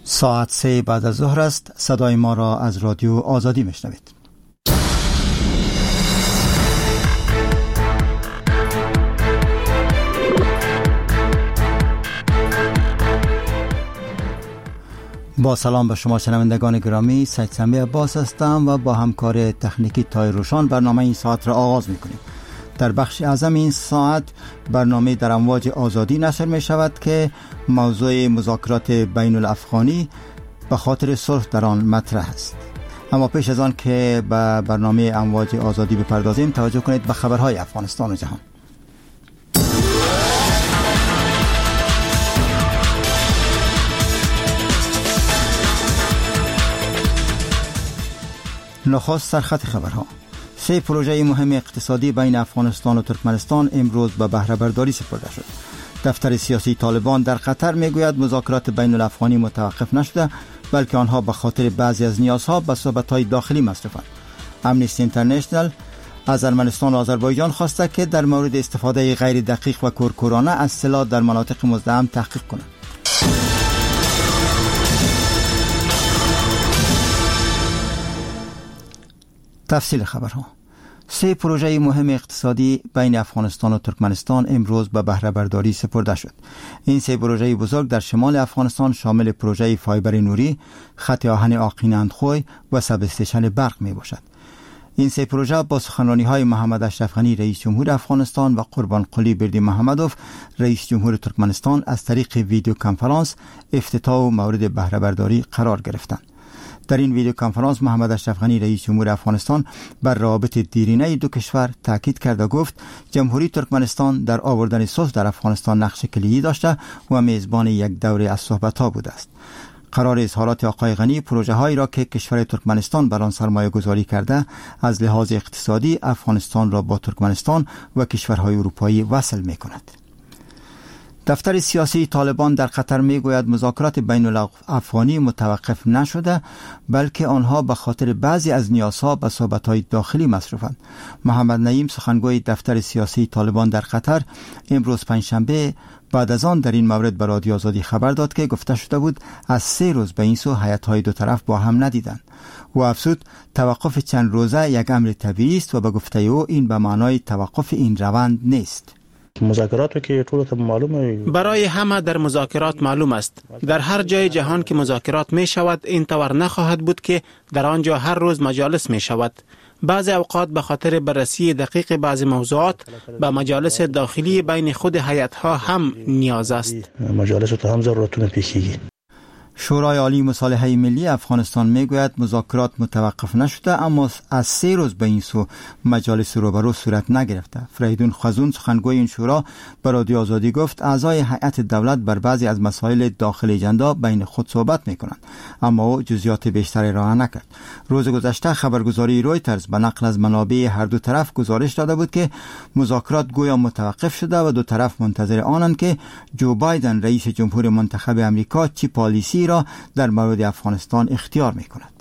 ساعت 3 بعد از ظهر است. صدای ما را از رادیو آزادی میشنوید. با سلام به شما شنوندگان گرامی، سید سمی عباس هستم و با همکار تکنیکی تای روشان برنامه این ساعت را آغاز میکنیم. در بخش اعظم این ساعت برنامه در امواج آزادی نشر می شود که موضوع مذاکرات بین الافغانی به خاطر صلح در آن مطرح است. اما پیش از آن که به برنامه امواج آزادی بپردازیم، توجه کنید به خبرهای افغانستان و جهان. نخست سرخط خبرها. 3 پروژه مهم اقتصادی بین افغانستان و ترکمنستان امروز به بهره برداری سپرده شد. دفتر سیاسی طالبان در قطر میگوید مذاکرات بین الافغانی متوقف نشده، بلکه آنها به خاطر بعضی از نیازها به صحبت‌های داخلی مصرفند. امنیستی اینترنشنال از ارمنستان و آذربایجان خواسته که در مورد استفاده غیر دقیق و کورکورانه از سلاح در مناطق مزدحم تحقیق کنند. تفصیل خبرها. 3 پروژه مهم اقتصادی بین افغانستان و ترکمنستان امروز به بهره برداری سپرده شد. این 3 پروژه بزرگ در شمال افغانستان شامل پروژه فایبر نوری، خط آهن آقین-اندخوی و سب استیشن برق می باشد. این 3 پروژه با سخنرانی‌های محمد اشرف غنی رئیس جمهور افغانستان و قربان قلی بردیمحمدوف رئیس جمهور ترکمنستان از طریق ویدیو کنفرانس افتتاح و مورد بهره برداری قرار گرفتند. در این ویدیو کنفرانس محمد اشرف غنی رئیس جمهور افغانستان بر روابط دیرینه دو کشور تاکید کرد و گفت جمهوری ترکمنستان در آوردن صلح در افغانستان نقش کلیدی داشته و میزبان یک دوره از صحبت‌ها بوده است. قرار اظهارات آقای غنی پروژه هایی را که کشور ترکمنستان بر آن سرمایه گذاری کرده از لحاظ اقتصادی افغانستان را با ترکمنستان و کشورهای اروپایی وصل می کند. دفتر سیاسی طالبان در قطر میگوید مذاکرات بین الافغانی متوقف نشده، بلکه آنها به خاطر بعضی از نیازها به صحبت‌های داخلی مصروفند. محمد نعیم سخنگوی دفتر سیاسی طالبان در قطر امروز پنجشنبه بعد از آن در این مورد به رادیو آزادی خبر داد که گفته شده بود از 3 روز به این سو هیئت‌های دو طرف با هم ندیدند. و افزود توقف چند روزه یک امر طبیعی است و به گفته او این به معنای توقف این روند نیست. مذاکرات که طولت معلومه، برای همه در مذاکرات معلوم است. در هر جای جهان که مذاکرات می شود این طور نخواهد بود که در آنجا هر روز مجالس می شود. بعض اوقات به خاطر بررسی دقیق بعض موضوعات به مجالس داخلی بین خود هیئت‌ها هم نیاز است. مجالس تو هم ضرورتونه پیشگیری. شورای عالی مصالحه ملی افغانستان میگوید مذاکرات متوقف نشده، اما از 3 روز به این سو مجالس روبرو صورت نگرفته. فریدون خزون سخنگوی این شورا به رادیو آزادی گفت اعضای هیئت دولت بر بعضی از مسائل داخل اجندا بین خود صحبت میکنند، اما او جزئیات بیشتری ارائه نکرد. روز گذشته خبرگزاری رویترز به نقل از منابع هر دو طرف گزارش داده بود که مذاکرات گویا متوقف شده و دو طرف منتظر آنند که جو بایدن رئیس جمهور منتخب امریکا چی پالیسی را در مورد افغانستان اختیار می کند.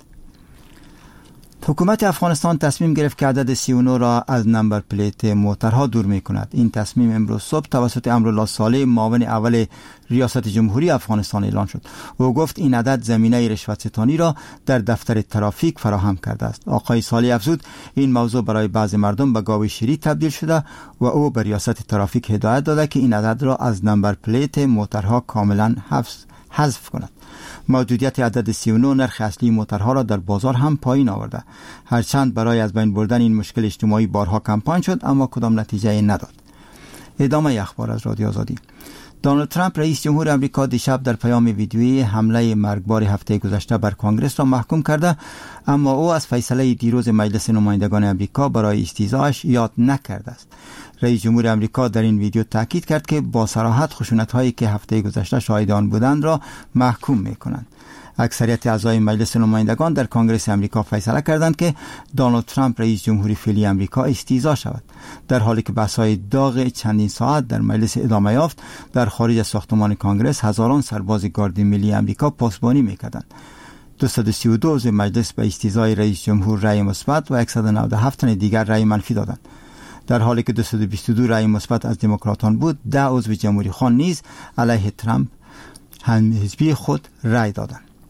حکومت افغانستان تصمیم گرفت که عدد 39 را از نمبر پلیت موترها دور می کند. این تصمیم امروز صبح توسط امرالله صالح معاون اول ریاست جمهوری افغانستان اعلان شد. او گفت این عدد زمینه رشوت ستانی را در دفتر ترافیک فراهم کرده است. آقای صالح افزود این موضوع برای بعضی مردم به گاو شیری تبدیل شده و او به ریاست ترافیک هدایت داده که این عدد را از نمبر پلیت موترها کاملا حذف کند. موجودیت عدد 39 نرخ اصلی موترها را در بازار هم پایین آورده. هرچند برای از بین بردن این مشکل اجتماعی بارها کمپاین شد، اما کدام نتیجه نداد. ادامه اخبار از رادیو آزادی. دونالد ترامپ رئیس جمهور آمریکا دیشب در پیام ویدیویی حمله مرگبار هفته گذشته بر کنگره را محکوم کرده، اما او از فیصله دیروز مجلس نمایندگان آمریکا برای استیضاحش یاد نکرده است. رئیس جمهور آمریکا در این ویدیو تاکید کرد که با صراحت خشونت‌هایی که هفته گذشته شاهد آن بودند را محکوم می‌کنند. اکثریت اعضای مجلس نمایندگان در کنگره آمریکا فیصله کردند که دونالد ترامپ رئیس جمهوری فعلی آمریکا استیضاح شود. در حالی که بحث‌های داغ چندین ساعت در مجلس ادامه یافت، در خارج از ساختمان کنگره هزاران سرباز گارد ملی آمریکا پاسبانی می‌کردند. 232 عضو مجلس به استیضاح رئیس جمهور رأی مثبت و 197 تن دیگر رأی منفی دادند. در حالی که 222 رأی مثبت از دموکراتان بود، 10 عضو جمهوری خواه نیز علیه ترامپ هم حزبی خود رأی دادند.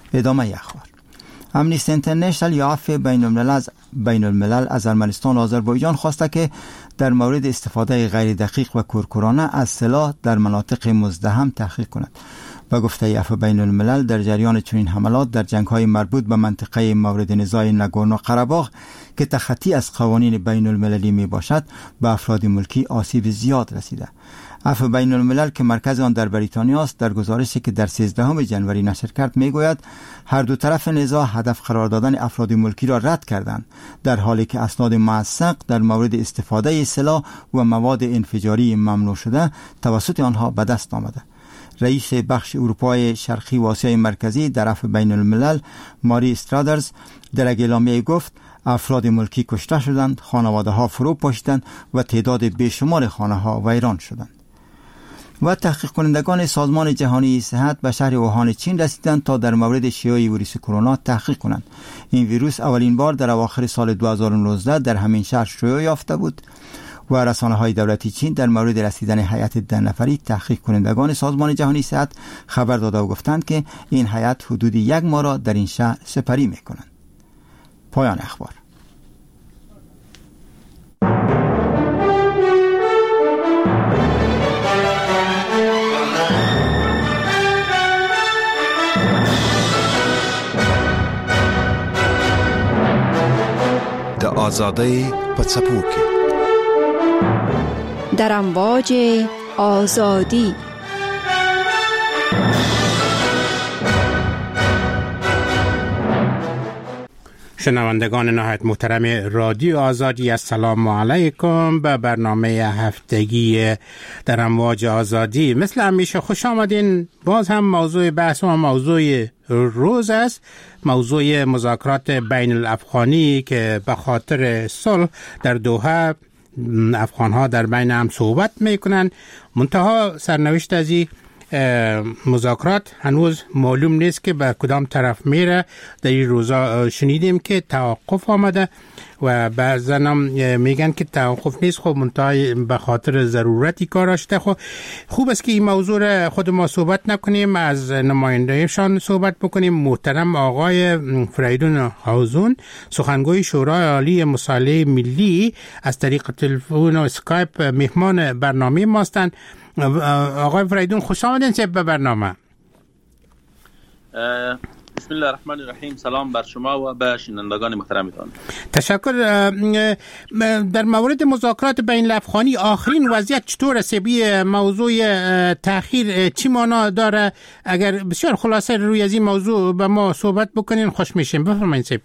ادامه اخبار. امنیستی اینترنشنال یا عفو بین الملل از ارمنستان و آذربایجان خواسته که در مورد استفاده غیر دقیق و کورکورانه از سلاح در مناطق مزدحم تحقیق کند. و گفته عفو بین الملل در جریان چنین حملات در جنگ‌های مربوط به منطقه مورد نزاع ناگورنو قره‌باغ که تخطی از قوانین بین المللی می باشد به افراد ملکی آسیب زیاد رسیده. عفو بین الملل که مرکز آن در بریتانیا است در گزارشی که در 13 جنوری نشر کرد میگوید هر دو طرف نزاع هدف قرار دادن افراد ملکی را رد کردند، در حالی که اسناد موثق در مورد استفاده سلاح و مواد انفجاری ممنوع شده توسط آنها به دست آمده. رئیس بخش اروپای شرقی و آسیای مرکزی در عفو بین الملل ماری استرادرز در اعلامیه گفت افراد ملکی کشته شدند، خانواده ها فرو پاشیدند و تعداد بیشمار خانه ها ویران شدند. و تحقیق کنندگان سازمان جهانی صحت به شهر ووهان چین رسیدند تا در مورد شیوع ویروس کرونا تحقیق کنند. این ویروس اولین بار در اواخر سال 2019 در همین شهر شیوع یافته بود و رسانه‌های دولتی چین در مورد رسیدن هیئت 10 نفری تحقیق کنندگان سازمان جهانی صحت خبر داده و گفتند که این هیئت حدود 1 ماه را در این شهر سپری می‌کنند. پایان اخبار. د آزادۍ په څپو کې در امواج آزادی. شنوندگان نهایت محترم رادیو آزادی، السلام علیکم به برنامه هفتگی در امواج آزادی. مثل همیشه خوش آمدین. باز هم موضوع بحث و موضوع روز است، موضوع مذاکرات بین الافغانی که به خاطر صلح در دوحه افغانها در بین هم صحبت میکنن. منتها سرنوشت از این مذاکرات هنوز معلوم نیست که به کدام طرف میره. در این روزا شنیدیم که توقف آمده و بعضا هم میگن که توقف نیست، خب منتها به خاطر ضرورتی کار شده. خب خوب است که این موضوع را خود ما صحبت نکنیم، از نمایندهشان صحبت بکنیم. محترم آقای فریدون هاوزون، سخنگوی شورای عالی مصالحه ملی، از طریق تلفن و اسکایپ مهمان برنامه ما هستند. آقای فریدون خوش آمدین به برنامه. بسم الله الرحمن الرحیم. سلام بر شما و به شنوندگان محترمتان. تشکر. در مورد مذاکرات بین الافغانی آخرین وضعیت چطور است؟ موضوع تأخیر چی معنا داره؟ اگر بسیار خلاصه روی از این موضوع به ما صحبت بکنین خوش میشیم. بفرمایید سیب.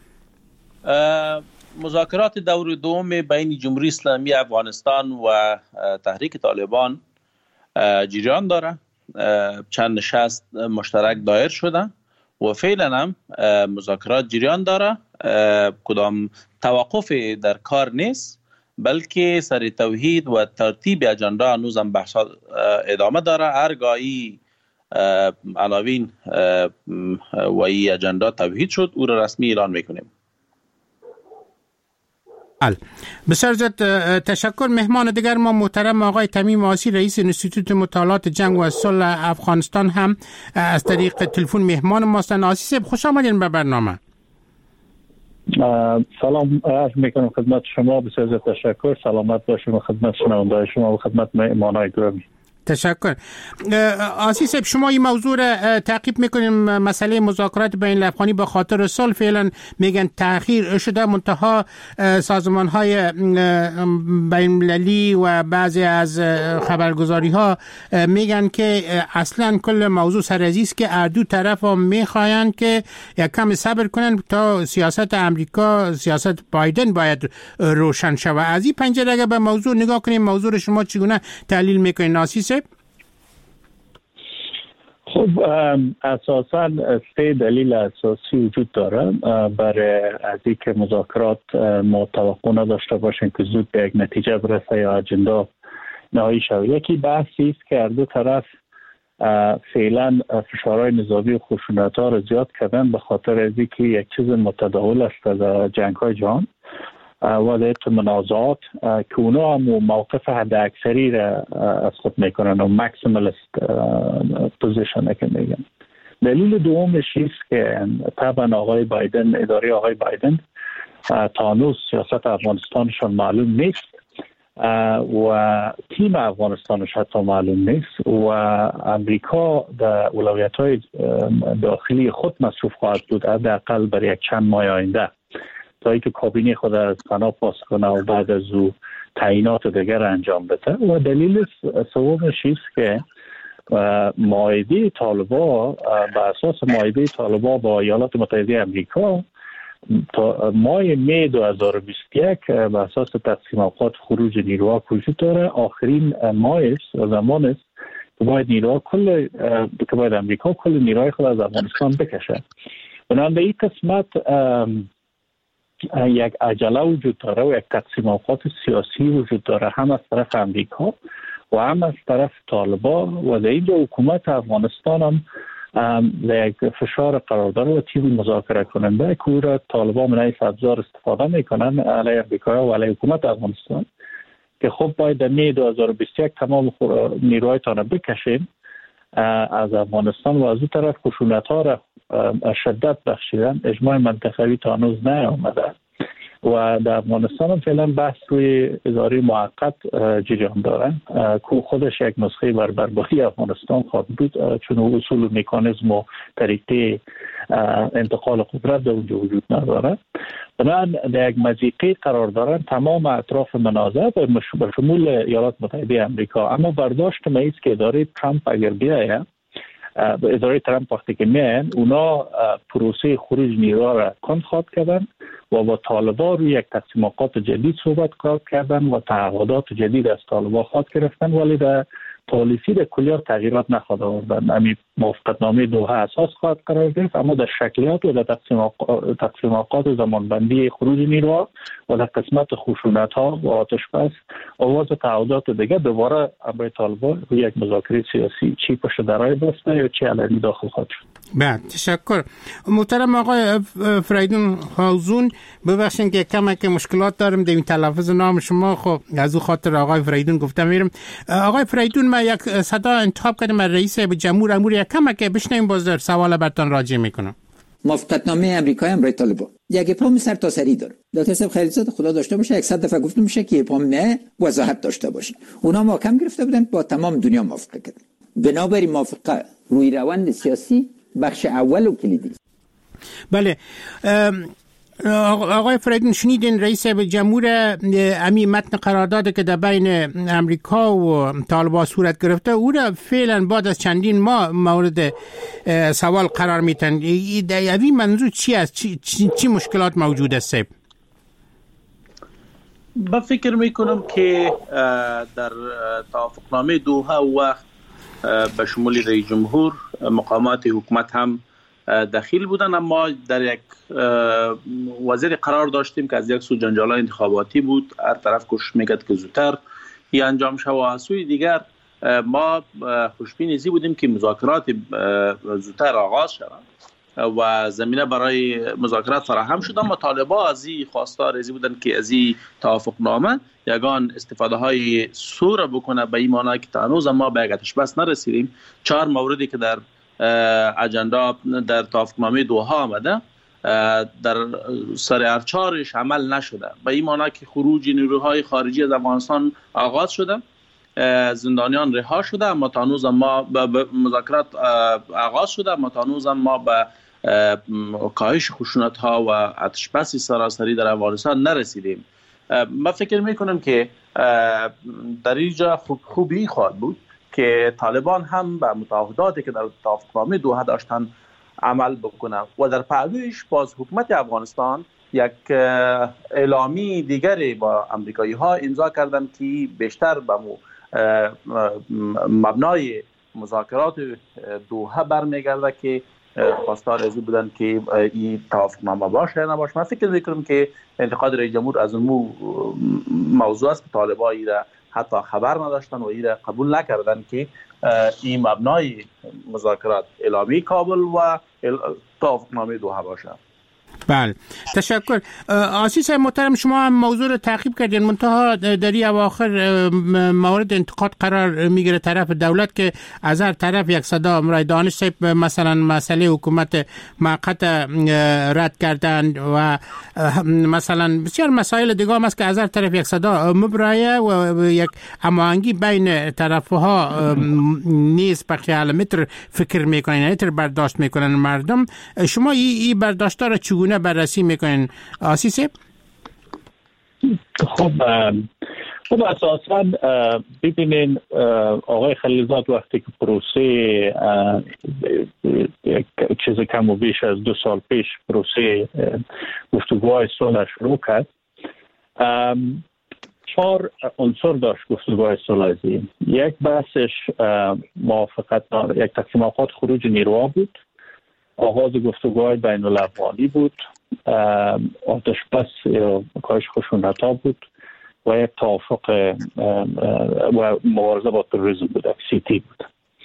مذاکرات دور دوم بین جمهوری اسلامی افغانستان و تحریک طالبان جریان داره. چند نشست مشترک دایر شده و فعلا هم مذاکرات جریان داره. کدام توقف در کار نیست، بلکه سر توحید و ترتیب اجندا هنوز هم بحث ادامه داره. هرگاهی عناوین و این اجندا توحید شد او را رسمی اعلان میکنیم. بسیار زیاد تشکر. مهمان دیگر ما محترم آقای تمیم آسی، رئیس انستیتوت مطالعات جنگ و صلح افغانستان هم از طریق تلفن مهمان ما هستند. آسی صاحب خوش آمدین به برنامه. سلام عرض میکنم خدمت شما. بسیار زیاد تشکر. سلامت باشیم و خدمت شنونده‌های شما و خدمت مهمانای گرامی. تشکر. آسی صاحب، شما این موضوع را تعقیب میکنیم، مسئله مذاکرات بین الافغانی به خاطر صلح فعلا میگن تأخیر شده، منتها سازمان های بین المللی و بعضی از خبرگزاری ها میگن که اصلا کل موضوع سرازی است، که دو طرف ها میخواین که یک کم صبر کنن تا سیاست امریکا، سیاست بایدن باید روشن شود. از این پنجره اگر به موضوع نگاه کنیم، موضوع شما چگونه تحلیل میکنین آسی صاحب؟ خب اساساً 3 دلیل اساسی وجود داره برای از اینکه مذاکرات ما توقع نداشته باشیم که زود به یک نتیجه برسه یا اجندا نهایی شود. یکی بحثی است که هر دو طرف فعلا فشارهای نظامی و خشونت‌ها را زیاد کردن به خاطر از اینکه یک چیز متداول است در جنگ‌های جهان وضعیت منازعات که اونا هم موقف حد اکثری را از خود میکنن و ماکسیمالیست پوزیشن که میگن. دلیل دومش است که طبعا آقای بایدن، اداره آقای بایدن تا هنوز سیاست افغانستانشان معلوم نیست و تیم افغانستانش حتی معلوم نیست و امریکا در اولویت‌های داخلی خود مصروف خواهد بود حداقل برای یک چند ماه آینده تا اینکه کابینه خود از فنا پاس کنه و بعد از او تعیینات دیگر انجام بده. و دلیل سومش است که معاهده طالبان به اساس معاهده طالبان با ایالات متحده آمریکا تا ماه می 2021 به اساس تقسیم اوقات خروج نیروها وجود داره. آخرین ماه است و زمان است که باید امریکا کل نیروهای خود از افغانستان بکشه. بنابراین این قسمت یک عجله وجود داره و یک تقسیم اوقات سیاسی وجود داره، هم از طرف امریکا و هم از طرف طالبان و در اینجا حکومت افغانستان هم در یک فشار قرار داره و تیم مذاکره کننده که او را طالبان من این ابزار استفاده میکنن علیه امریکا و علیه حکومت افغانستان که خب باید در می 2021 تمام نیروهایتان را بکشیم از افغانستان و از اون طرف خشونت ها را شدت بخشیدن. اجماع منطقوی تا هنوز نیامده و در افغانستان هم فعلا بحث روی اداره موقت جریان داره که خودش یک نسخه بر بربادی افغانستان خواهد بود چون اصول و مکانیزم و طریقه انتقال قدرت در اونجا وجود نداره. بنابراین در یک مضیقه قرار دارن تمام اطراف منازعه به شمول ایالات متحده آمریکا. اما برداشت ما است که اداره ترامپ اگر بیاید، اداره ترامپ وقتی که میان اونا پروسه خروج نیروها را کند خواهد کردن و با طالبان روی یک تقسیم اوقات جدید صحبت خواهد کردن و تعهدات جدید از طالبان خواهد گرفتن، ولی در پالیسی در کلیات تغییرات نخواهد آوردن. همین موافقتنامه دوحه اساس خواهد قرار گرفت، اما در شکلیات و در تقسیم اوقات زمانبندی خروج نیروها و در قسمت خشونت ها و آتش بس آواز تعهدات دیگه دوباره برای طالبان روی یک مذاکره سیاسی چی پشت درای بسته یا چی علنی داخل خواهد شد. بله، تشکر. محترم آقای فریدون هازون، ببخشید که کمک مشکلات دارم در این تلفظ نام شما، خب از او خاطر آقای فریدون گفتم میرم. آقای فریدون، من یک صدا انتخاب کردم از رئیس جمهور امور یک کمک بشنویم، باز در سوال براتون راجع میکنم. موافقتنامه امریکایی هم برای طالبان یک اپام سرتاسری داره. دکتر صاحب خلیلزاده خدا داشته باشه 100 دفعه گفتم میشه که اپام نه وضاحت داشته باشه. اونا محکم گرفته بودن با تمام دنیا موافقه کردن. بنابراین موافقه روی روند سیاسی بخش اول و کلیدی است. بله، آقای فریدون شنیدین رئیس جمهور امی متن قرارداد که در بین امریکا و طالبان صورت گرفته او را فعلا بعد از چندین ماه مورد سوال قرار میتن. در این منظور چی است؟ چی مشکلات موجود است؟ من فکر میکنم که در توافقنامه دوحه و به شمول رئیس جمهور مقامات حکومت هم دخیل بودن، اما در یک وضعیت قرار داشتیم که از یک سو جنجال‌های انتخاباتی بود، هر طرف کوشش میکرد که زودتر این انجام شود و از سوی دیگر ما خوشبین ازی بودیم که مذاکرات زودتر آغاز شود و زمینه برای مذاکرات فراهم شد. اما طالبان از این خواستار ازی بودن که از این توافقنامه یگان استفاده های سور بکنه، به این معنی که تا هنوز ما به یک آتش بس نرسیدیم. 4 موردی که در اجندا در توافقنامه دوحه آمده در سر هر 4 عمل نشده، به این معنی که خروج نیروهای خارجی از افغانستان آغاز شده، زندانیان رها شده، اما تا هنوز ما به مذاکرات آغاز شده، اما تا هنوز ما به کاهش خشونت ها و آتش بس سراسری در افغانستان نرسیدیم. من فکر میکنم که در اینجا خوبی خواهد بود که طالبان هم به متعهداتی که در توافقنامه دوحه داشتن عمل بکنن و در پهلویش باز حکومت افغانستان یک اعلامی دیگری با امریکایی ها امضا کردن که بیشتر به مبنای مذاکرات دوحه برمیگرده که خواستار ازی بودن که این توافقنامه باشه یا نباشه. من فکر میکنم که انتقاد رئیس جمهور از اون موضوع است که طالبان ایره حتی خبر نداشتن و ایره قبول نکردن که این مبنای مذاکرات اعلامی کابل و توافقنامه دوحه باشه. بله تشکر. آسیس محترم شما هم موضوع رو تعقیب کردین، منتها در این اواخر مورد انتقاد قرار میگیره طرف دولت که از هر طرف یک صدا امرای دانش صاحب مثلا مسئله حکومت موقت رد کردن و مثلا بسیار مسائل دیگه هم است که از هر طرف یک صدا مبرایه و یک هماهنگی بین طرفها نیست. به خیال متر فکر میکنین، متر برداشت میکنن مردم. شما این برداشت را چگونه بررسی میکنین آسیسه؟ خب اساساً ببینین آقای خلیلزاد وقتی که پروسه چیز کم و بیش از 2 سال پیش پروسه گفتگوهای صلح شروع کرد، 4 عنصر داشت گفتگوهای صلحی. یک بحثش موافقت، یک تقسیم اوقات خروج نیروها بود، آغاز گفتگوهای بین الافغانی بود، آتش بس یا کاهش خشونت‌ها بود و یک توافق و مبارزه با تروریسم بود، CT بود.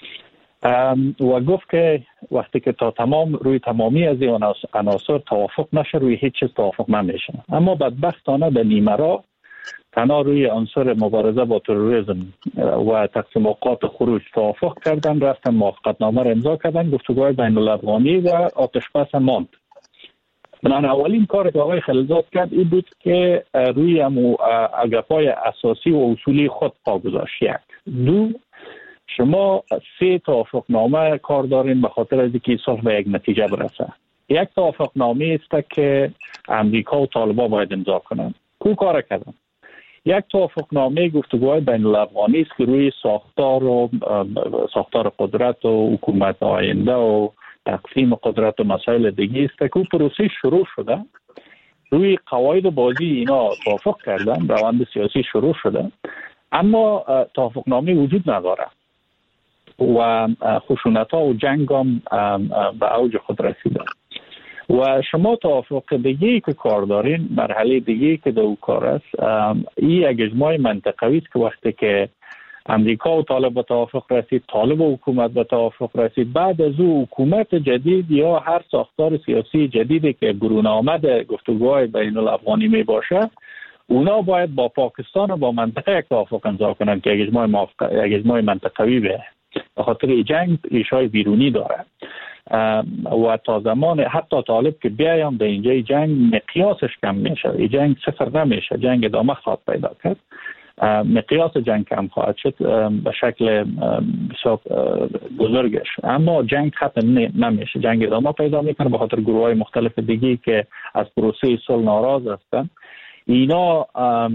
و گفت که وقتی که روی تمامی از این عناصر توافق نشه، روی هیچ چیز توافق نمیشه. اما بدبختانه به نیمه راه تنها روی عنصر مبارزه با تروریسم و تقسیم اوقات خروج توافق کردن، رفتن موافقتنامه را امضا کردن، گفتگوهای بین الافغانی و آتش بس ماند. بنابراین اولین کار که آقای خلیلزاد کرد این بود که روی اگرپای اساسی و اصولی خود پا گذاشت. 1 2 شما 3 توافقنامه کار دارین به خاطر از اینکه صلح به یک نتیجه برسه. یک توافقنامه است که امریکا و طالبان باید امضا کنند. کو کار کردن؟ یک توافقنامه گفتگوهای بین الافغانی است که روی ساختار قدرت و حکومت آینده و تقسیم قدرت و مسائل دیگه است که پروسه شروع شده، روی قواعد بازی اینا توافق کردن، روند سیاسی شروع شده، اما توافقنامه وجود نداره و خشونت‌ها و جنگ هم به اوج خود رسیده. و شما توافق دیگه‌ای که کار دارین، مرحله دیگه‌ای که دو کار است، این یک اجماع منطقوی است که وقتی که امریکا و طالب به توافق رسید، طالب و حکومت به توافق رسید، بعد از او حکومت جدید یا هر ساختار سیاسی جدیدی که برون آمده گفتگوهای بین الافغانی می باشه، اونا باید با پاکستان و با منطقه یک توافق امضا کنند که یک اجماع منطقوی به خاطر جنگ ریشه‌های بیرونی داره. و تا زمان حتی طالب که بیایم به اینجای جنگ مقیاسش کم میشه، این جنگ صفر نمیشه، جنگ ادامه خواهد پیدا کرد، مقیاس جنگ کم خواهد شد به شکل بسیار بزرگش، اما جنگ ختم نمیشه، جنگ ادامه پیدا میکنه به خاطر گروه‌های مختلف دیگی که از پروسه صلح ناراض هستن. اینا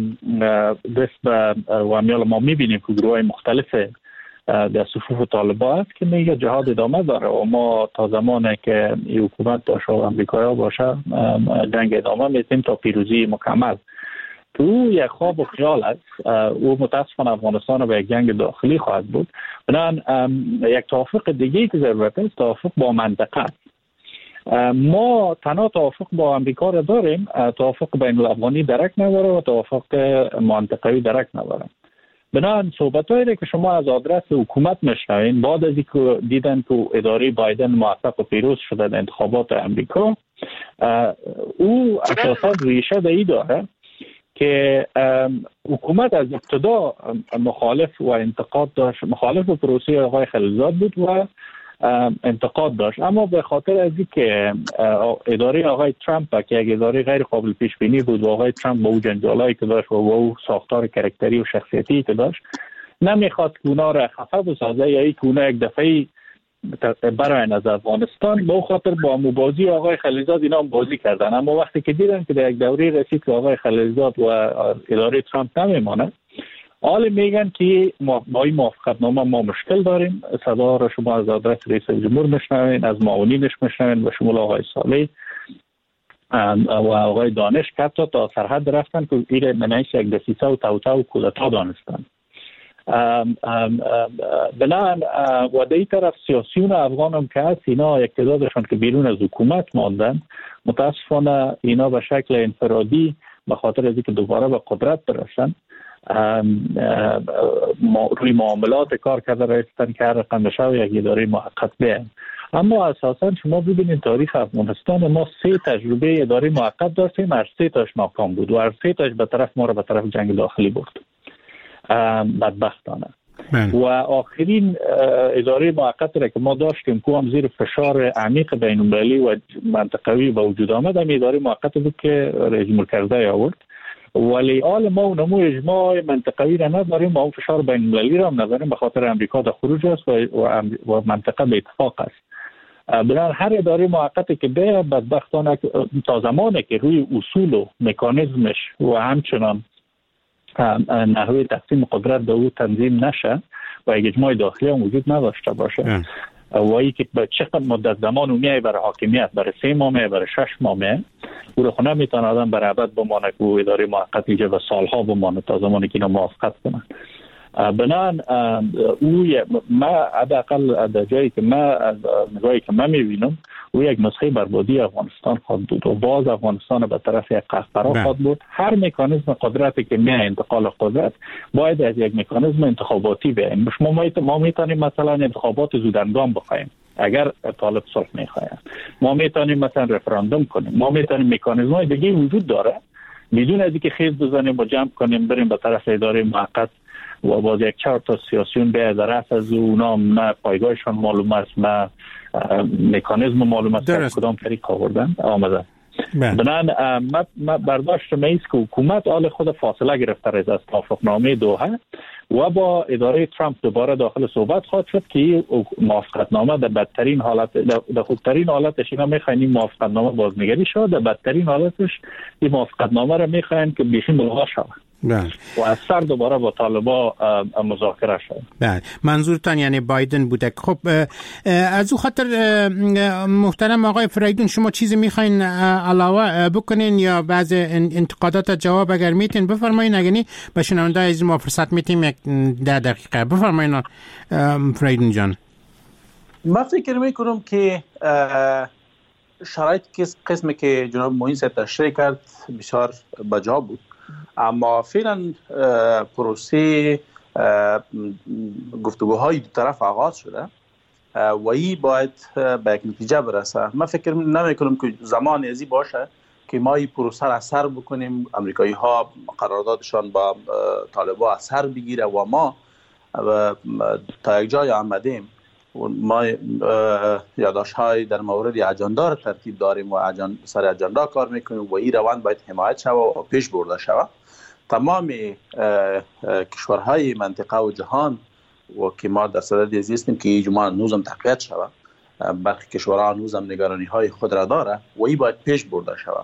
دست به و ما میبینیم که گروه‌های مختلف در صفوف طالبان است که میگه جهاد ادامه داره و ما تا زمانی که حکومت باشه و امریکایی باشه جنگ ادامه میتیم تا پیروزی مکمل. تو یک خواب و خیال است و متاسفانه افغانستان به یک جنگ داخلی خواهد بود. بنابراین یک توافق دیگه که ضرورت است توافق با منطقه. ما تنها توافق با امریکا را داریم، توافق بین الافغانی درک نداره و توافق منطقوی درک نداره. بنابراین صحبت‌هایی که شما از آدرس حکومت میشنوین بعد از اینکه دیدن که اداره بایدن موفق و پیروز شده در انتخابات امریکا، او اساساً ریشه به این داره که حکومت از ابتدا مخالف و انتقاد داشت، مخالف به پروسه آقای خلیلزاد بود و انتقاد داشت، اما به خاطر از اینکه اداره آقای ترامپ که یک اداره غیر قابل پیش بینی بود و آقای ترامپ با او جنجالایی که داشت و با او ساختار کاراکتری و شخصیتی که داشت نمیخواد که اونا را خفه بسازه یا که اونا یک دفعه برای از افغانستان، به خاطر با موازی آقای خلیلزاد اینا هم بازی کردن. اما وقتی که دیدن که در یک دوره رسید که آقای خلیلزاد و اداره ترامپ نمیمانه، حال میگن که با این موافقتنامه ما مشکل داریم. صدا را شما از آدرس رئیس جمهور میشنوین، از معاونینش میشنوین به شمول آقای صالح و آقای دانش که حتی تا سرحد رفتن که این منعش یک دسیسه و توطئه و کودتا دانستن. بنابراین و در این طرف سیاسیون افغان هم که هست، اینا یک تعدادشان که بیرون از حکومت ماندن، متاسفانه اینا به شکل انفرادی به خاطر از اینکه دوباره به قدرت برسن روی معاملات کار کرده رایستن که هر رقم بشه و یک اداره محقق بیان. اما اساسا شما ببینید تاریخ افغانستان ما 3 تجربه اداره موقت داشتیم، هر 3 تاش ناکام بود و هر 3 تاش به طرف ما را به طرف جنگ داخلی برد بدبختانه. و آخرین اداره موقت را که ما داشتیم که هم زیر فشار عمیق بین‌المللی و منطقوی به وجود آمد، هم اداره موقت بود که رئیس مرکزی آورد. ولی حال ما اونمو اجماع منطقوی را نداریم، ما فشار بین‌المللی را هم نداریم، به خاطر امریکا در خروج است و منطقه به اتفاق است. بنابراین هر اداره موقتی که به بدبختانه تا زمانی که روی اصول و مکانیزمش و همچنان نحوه تقسیم قدرت به او تنظیم نشه و یک اجماع داخلی هم وجود نداشته باشه و ای که به چقدر مدت زمان میای برای حاکمیت، برای 3 ماه میای، برای 6 ماه میای، او رو خونه میتونه آدم برای ابد بمانه که او اداره موقت اینجا به سالها بمانه تا زمانی که اینا موافقت کنن. بنان ما حداقل در جایی که نگاهی که من میبینم او یک نسخه بربادی افغانستان خواهد بود و باز افغانستان به طرف یک قهقرا خواهد بود. هر مکانیزم قدرتی که میاد انتقال قدرت باید از یک مکانیزم انتخاباتی بیایم. ما میتونیم مثلا انتخابات زودهنگام بخوایم اگر طالب صلح میخواهند، ما میتونیم مثلا رفراندوم کنیم، ما میتونیم مکانیزم‌های دیگه وجود داره بدون از اینکه خیز بزنیم و جمع کنیم بریم به طرف اداره موقت و باز یک 4 تا سیاسیون به درست از اونا نه پایگاهشان معلوم است نه مکانیزم معلوم است کدام طریق آمدن. بنان ما برداشت میست که حکومت آل خود فاصله گرفته از توافقنامه دوحه و با اداره ترامپ دوباره داخل صحبت خواهد شد که موافقتنامه در بدترین حالت، در خوبترین حالتش اینا میخواین این موافقتنامه بازنگری شود، در بدترین حالتش این موافقتنامه را میخواین که بیشین ملغا شود و از سر دوباره با طالبا مذاکره شد. بله، منظورتان یعنی بایدن بوده. خب از او خاطر محترم آقای فریدون شما چیزی میخواین علاوه بکنین یا بعض انتقادات جواب اگر میتین بفرمایین، اگر نه به شنونده عزیز ما فرصت میتیم یک 10 دقیقه. بفرمایین فریدون جان. من فکر میکنم که شرایط قسمی که جناب معین صاحب تشریح کرد بسیار بجا بود، اما فعلا پروسه گفتگوهای دو طرف آغاز شده و این باید به یک نتیجه برسه. من فکر نمی کنم که زمان ازی باشه که ما این پروسه را سر بکنیم، امریکایی ها قراردادشان با طالبان اثر بگیره و ما تا یک جای آمدیم. ما یادداشت های در مورد اجندا را ترتیب داریم و سر اجندا کار میکنیم و این روند باید حمایت شود و پیش برده شود. تمام کشورهای منطقه و جهان و که ما در صدد ازی هستیم که این جمعه نوزم تقویت شود، برخی کشورها نوزم نگرانی های خود را داره و این باید پیش برده شود.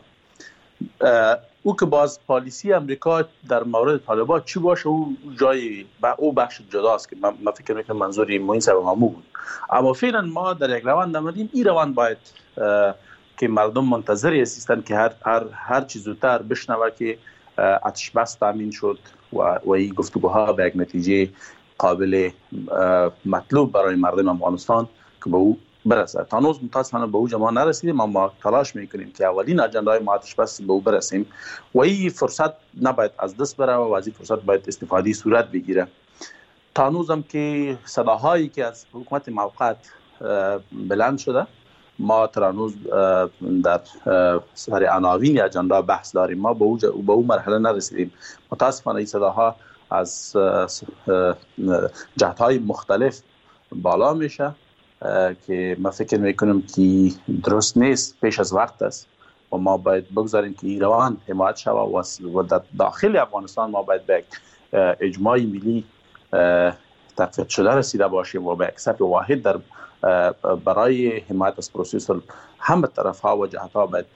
او که باز پالیسی امریکا در مورد طالبان چی باشه او جای او بخش جداست که من فکر میکنم منظوری معین صاحب مامو بود. اما فعلا ما در یک روند آمدیم، این روند باید که مردم منتظر هستند که هر چیز زودتر بشنوه که آتش بس تامین شد و این گفتگوها به یک نتیجه قابل مطلوب برای مردم افغانستان که به او برسه. تا هنوز متاسفانه به او جماع نرسیدیم، اما تلاش میکنیم که اولین اجندای ما آتش بس به او برسیم و این فرصت نباید از دست بره و از این فرصت باید استفاده صورت بگیره. تا هنوز هم که صداهایی که از حکومت موقت بلند شده ما تا هنوز در سر عناوین اجندا بحث داریم، ما به او مرحله نرسیدیم. متاسفانه این صداها از جهت‌های مختلف بالا میشه که من فکر میکنم که درست نیست، پیش از وقت است و ما باید بگذاریم که این روند حمایت شود و در داخل افغانستان ما باید به اجماع ملی تقویت شده رسیده باشیم و به یک صف واحد در برای حمایت از پروسه صلح هم به طرف‌ها و جهت‌ها باید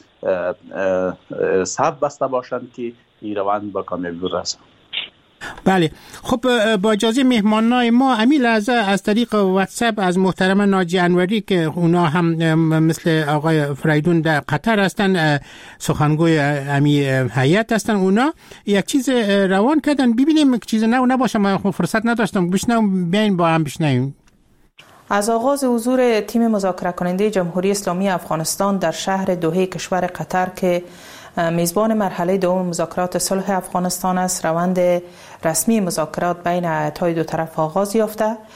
صف بسته باشند که این روند به کامیابی برسه. بله، خب با اجازه مهمانای ما امی لحظه از طریق واتساپ از محترم ناجی انوری که اونا هم مثل آقای فریدون در قطر هستن، سخنگوی امی هیئت هستن، اونا یک چیز روان کردن. ببینیم چیز نباشه، ما فرصت نداشتم بشنوم، بیاین با هم بشنویم. از آغاز حضور تیم مذاکره کننده جمهوری اسلامی افغانستان در شهر دوحه کشور قطر که میزبان مرحله دوم مذاکرات صلح افغانستان است، روند رسمی مذاکرات بین هیئت‌های دو طرف آغاز یافته.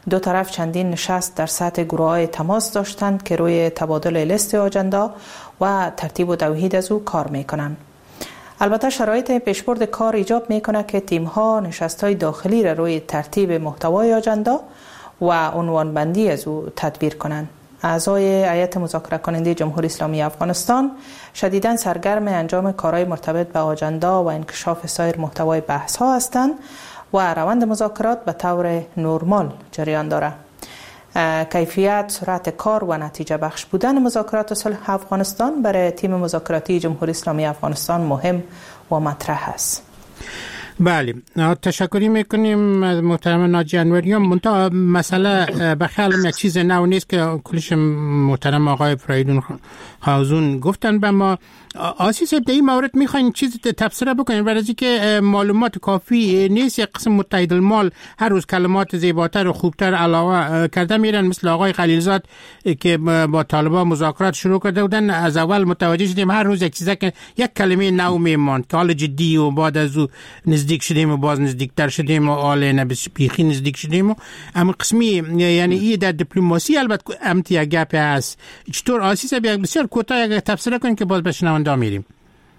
دو طرف چندین نشست در سطح گروه‌های تماس داشتند که روی تبادل لیست آجندا و ترتیب و توحید از او کار میکنند. البته شرایط پیشبرد کار ایجاب میکنه که تیم‌ها نشست‌های داخلی را روی ترتیب محتوای آجندا و عنوان بندی از او تدبیر کنند. اعضای هیئت مذاکره کننده جمهوری اسلامی افغانستان شدیداً سرگرم انجام کارهای مرتبط به آجندا و انکشاف سایر محتوای بحث‌ها هستند و روند مذاکرات به طور نرمال جریان دارد. کیفیت، سرعت کار و نتیجه بخش بودن مذاکرات صلح افغانستان برای تیم مذاکراتی جمهوری اسلامی افغانستان مهم و مطرح است. بله، تشکری میکنیم از محترم ناجی انوریان. منتها مسئله بخیالم یک چیز نو نیست که کلش محترم آقای فریدون خازون گفتن به ما. آسی صاحب در این مورد میخواین چیزی تفسیر بکنین؟ برای اینکه معلومات کافی نیست. یک قسم متحد المال هر روز کلمات زیباتر و خوبتر علاوه کرده میرن، مثل آقای خلیلزاد که با طالبان مذاکرات شروع کرده بودن. از اول متوجه شدیم هر روز یک چیزی که یک کلمه نو میماند که حال جدی و بعد از او نزدیک شدیم و باز نزدیکتر شدیم و حال بیخی نزدیک شدیم. اما قسمی یعنی این در دیپلماسی البته امتی یک گپ هست. چطور آسی صاحب یک بسیار کوتاه یک تفسیر کنین که باز بشنونده میریم؟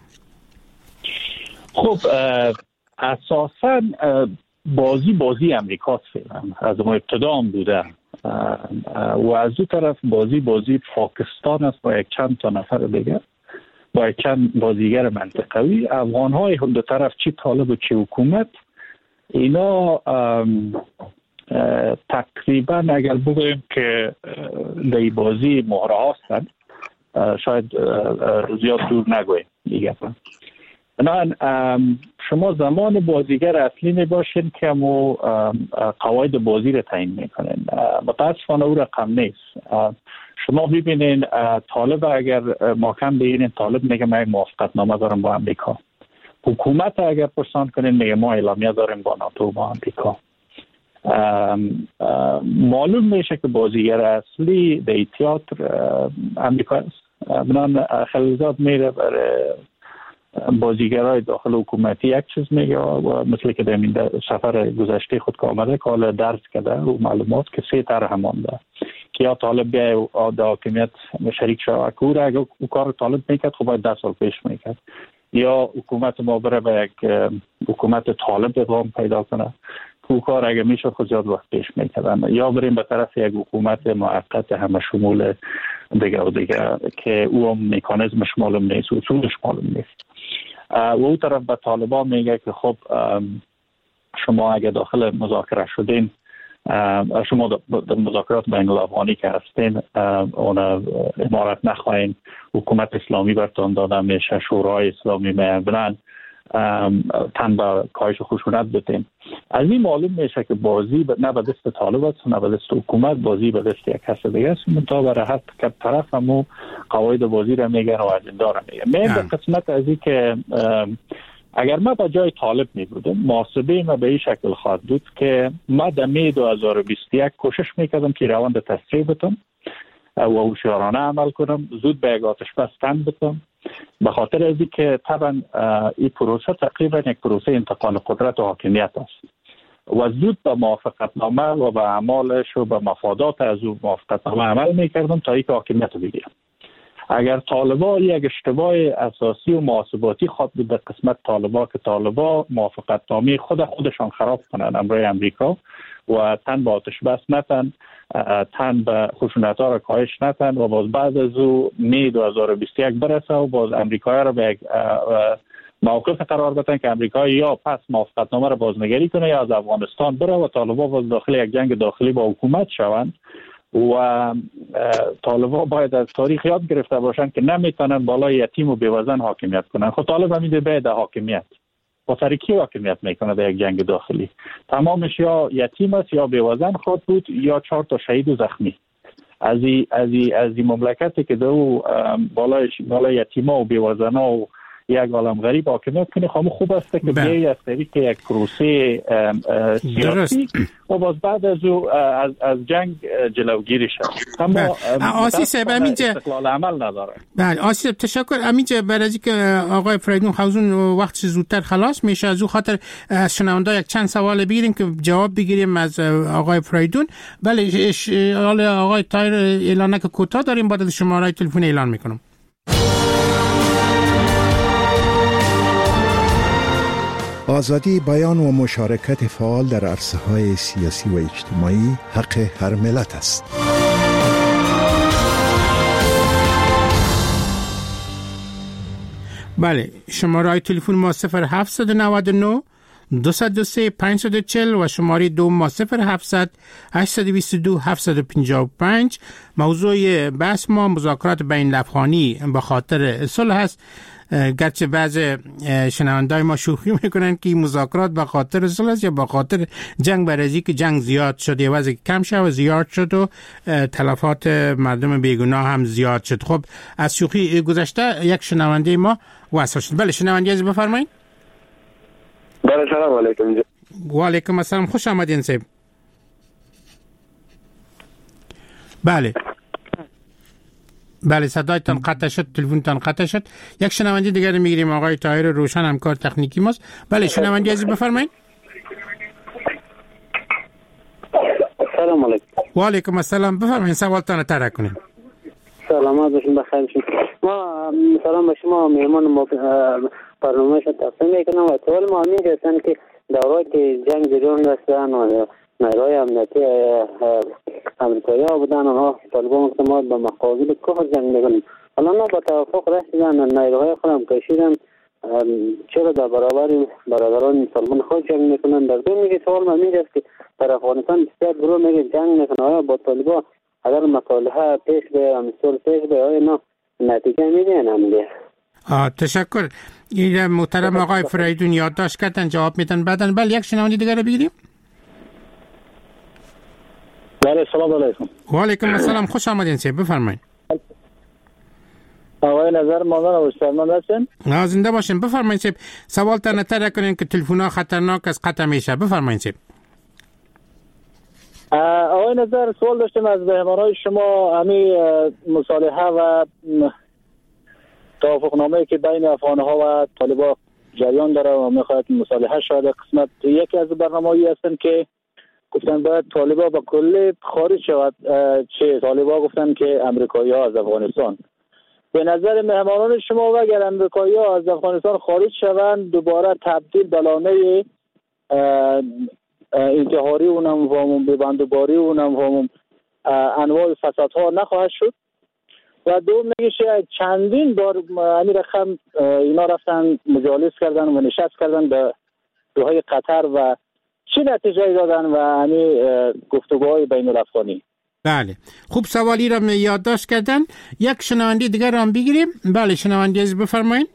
خب اساساً بازی امریکاست فعلا، از ما ابتدا هم بوده و از دو طرف بازی پاکستان است با یک چند تا نفر دیگر، با یک چند بازیگر منطقوی. افغان‌های دو طرف چی طالب و چی حکومت، اینا تقریبا اگر بگویم که در بازی مهره هستند، شاید زیاد دور نگویم دیگه. بنابراین شما زمان بازیگر اصلی می باشین که قواعد بازی رو تعیین میکنین. متاسفانه او رقم نیست. شما ببینین طالب اگر محکم بگیرین، طالب میگه من یک موافقتنامه دارم با امریکا. حکومت اگر پرسان کنین میگه ما اعلامیه داریم با ناتو با امریکا. معلوم میشه که بازیگر اصلی در تئاتر امریکا است. بنابراین خلیلزاد میره برای بازیگرای داخل حکومتی یک چیز میگه و مثل که در سفر گذشته خود که آمده که حالا درس کرده و معلومات که سه طرح همانده که یا طالب بیای در حاکمیت شریک شود که او را اگر او کار طالب میکرد خب باید 10 سال پیش میکرد، یا حکومت ما بره به یک حکومت طالب ادغام پیدا کنه که او کار اگر میشد خود زیاد وقت پیش میکردن، یا بریم به طرف یک حکومت موقت همه شمول دیگه و دیگه که او هم مکانیزمش معلوم نیست، اصولش معلوم نیست. و او طرف به طالبان میگه که خب شما اگه داخل مذاکره شدین، شما در مذاکرات بین الافغانی که هستین اون امارت نخواهین، حکومت اسلامی برتان داده میشه، شورای اسلامی میبرن، تن به کاهش خشونت بتین. از این معلوم میشه که بازی نه به دست طالب است نه به دست حکومت، بازی به دست یک کس دیگه است. منتها برای هر طرف هم قواعد بازی را میگن و اجندا را میگن. من به قسمت از این که اگر ما به جای طالب می بودم، محاسبه ما به این شکل خواهد بود که ما در می 2021 کوشش میکردم که روند تسریع بتم و هوشیارانه عمل کنم، زود به یک آتش بس تن بتم، به خاطر از که طبعا این پروسه تقریبا یک پروسه انتقال قدرت و حاکمیت است و زود به موافقتنامه و به اعمالش و به مفادات از او موافقتنامه عمل میکردم تا اینکه حاکمیت رو بگیرم. اگر طالبا یک اشتباه اساسی و محاسباتی خواهد بود در قسمت طالبا که طالبا موافقتنامه خودشان خراب کنند امروی امریکا و تن به آتش بس نتن، تن به خشونت‌ها را کاهش نتن و باز بعد از او می 2021 برسه و باز امریکایی را به یک موقف قرار بدن که امریکا یا پس موافقتنامه را بازنگری کنه یا از افغانستان بره و طالبا باز داخل یک جنگ داخلی با حکومت شوند و طالبا باید از تاریخ یاد گرفته باشند که نمیتونن بالای یتیم و بیوزن حاکمیت کنن. خب طالب هم میده بعد حاکمیت با سرکی حاکمیت میکنه در یک جنگ داخلی، تمامش یا یتیم است یا بیوزن خود بود یا 4 تا شهید و زخمی. از این مملکتی که دو بالای یتیما و بیوزنا و یک عالم غریب حاکمیت کنه خامو خوب است که بیایی از طریق یک پروسه سیاسی و باز بعد از جنگ جلوگیری شد. اما آسی صاحب همینجا استقلال عمل نداره. بله آسی صاحب تشکر. همینجا برای اینکه آقای فریدون خوزون وقت زودتر خلاص میشه از او خاطر از شنونده یک چند سوال بگیریم که جواب بگیریم از آقای فریدون. بله آقای طاهر اعلان که کوتاه داریم، بعد از شماره تلفن اعلان میکنم. آزادی بیان و مشارکت فعال در عرصه‌های سیاسی و اجتماعی حق هر ملت است. بله شماره تلفن ما 0799 203 540 و شماره دوم ما 0700 822 755. موضوع بحث ما مذاکرات بین الافغانی به خاطر صلح است. گرچه بعض شنوندای ما شوخی میکنن که مذاکرات به خاطر صلح است یا به خاطر جنگ، برای اینکه جنگ زیاد شد، عوض کم شد و زیاد شد و تلفات مردم بیگناه هم زیاد شد. خب از شوخی گذشته یک شنونده ما واسه شد. بله شنونده از بفرمایید. بله سلام علیکم. و علیکم السلام، خوش آمدین صاحب. بله صدایتان قطع شد، تلفنتان قطع شد. یک شنونده دیگر میگیریم، آقای طاهر روشن همکار تکنیکی ماست. بله شنونده عزیز بفرمایید. سلام علیکم. و علیکم السلام، بفرمایید سوالتان طرح کنید. سلامت باشین، بخیر باشین. ما سلام به شما مهمان برنامه شد تقسیم میکنم و سوال ما همین هستن که دورایی که جنگ جریان داشتن و نیروهای امنیتی امریکایی ها بودن، آنها طالبان گفتن ما به مقابل کفر جنگ میکنیم. حالا نه با توافق رسیدن، نیروهای خودم کشیدن، چرا در برابر برادران طالبان خود جنگ میکنن؟ در دو میگه سوال ما همین است که در افغانستان بسیار گروه میگه جنگ میکنه، آیا با طالبان اگر مصالحه پیش به امثال پیش به آیا نه نتیجه میدین هم دیگه؟ تشکر. این محترم آقای فریدون یادداشت کردن، جواب میدن بعدن. بله یک شنونده دیگر رو بگیریم. بله سلام علیکم. و علیکم السلام، خوش آمدین صاحب بفرمایید. آقای نظر مامان استادمان هستین؟ زنده باشین، بفرمایید صاحب. سوال تا نتره کنین که تلفن‌ها خطرناک از قطع میشه. بفرمایید صاحب. آقای نظر سوال داشتم از مهمانای شما، همین مصالحه و توافقنامه‌ای که بین افغان‌ها و طالبان جریان داره و می‌خواد مصالحه شده، قسمت یکی از برنامه‌ای هستن که گفتن باید طالبان به کلی خارج شود. چه طالبان گفتن که امریکایی‌ها از افغانستان. به نظر مهمانان شما و اگر امریکایی‌ها از افغانستان خارج شوند دوباره تبدیل به لانه انتحاری اونم و ببندوباری اونم و انواع فسادها نخواهد شد. و دوم میگه چندین بار امیر خم اینا رفتن مجالس کردن و نشست کردن به دوهای قطر و چه نتیجه دادن و همین گفتگوهای بین الافغانی. بله خوب سوالی را یادداشت کردن. یک شنونده دیگر را هم بگیریم. بله شنونده عزیز بفرمایید.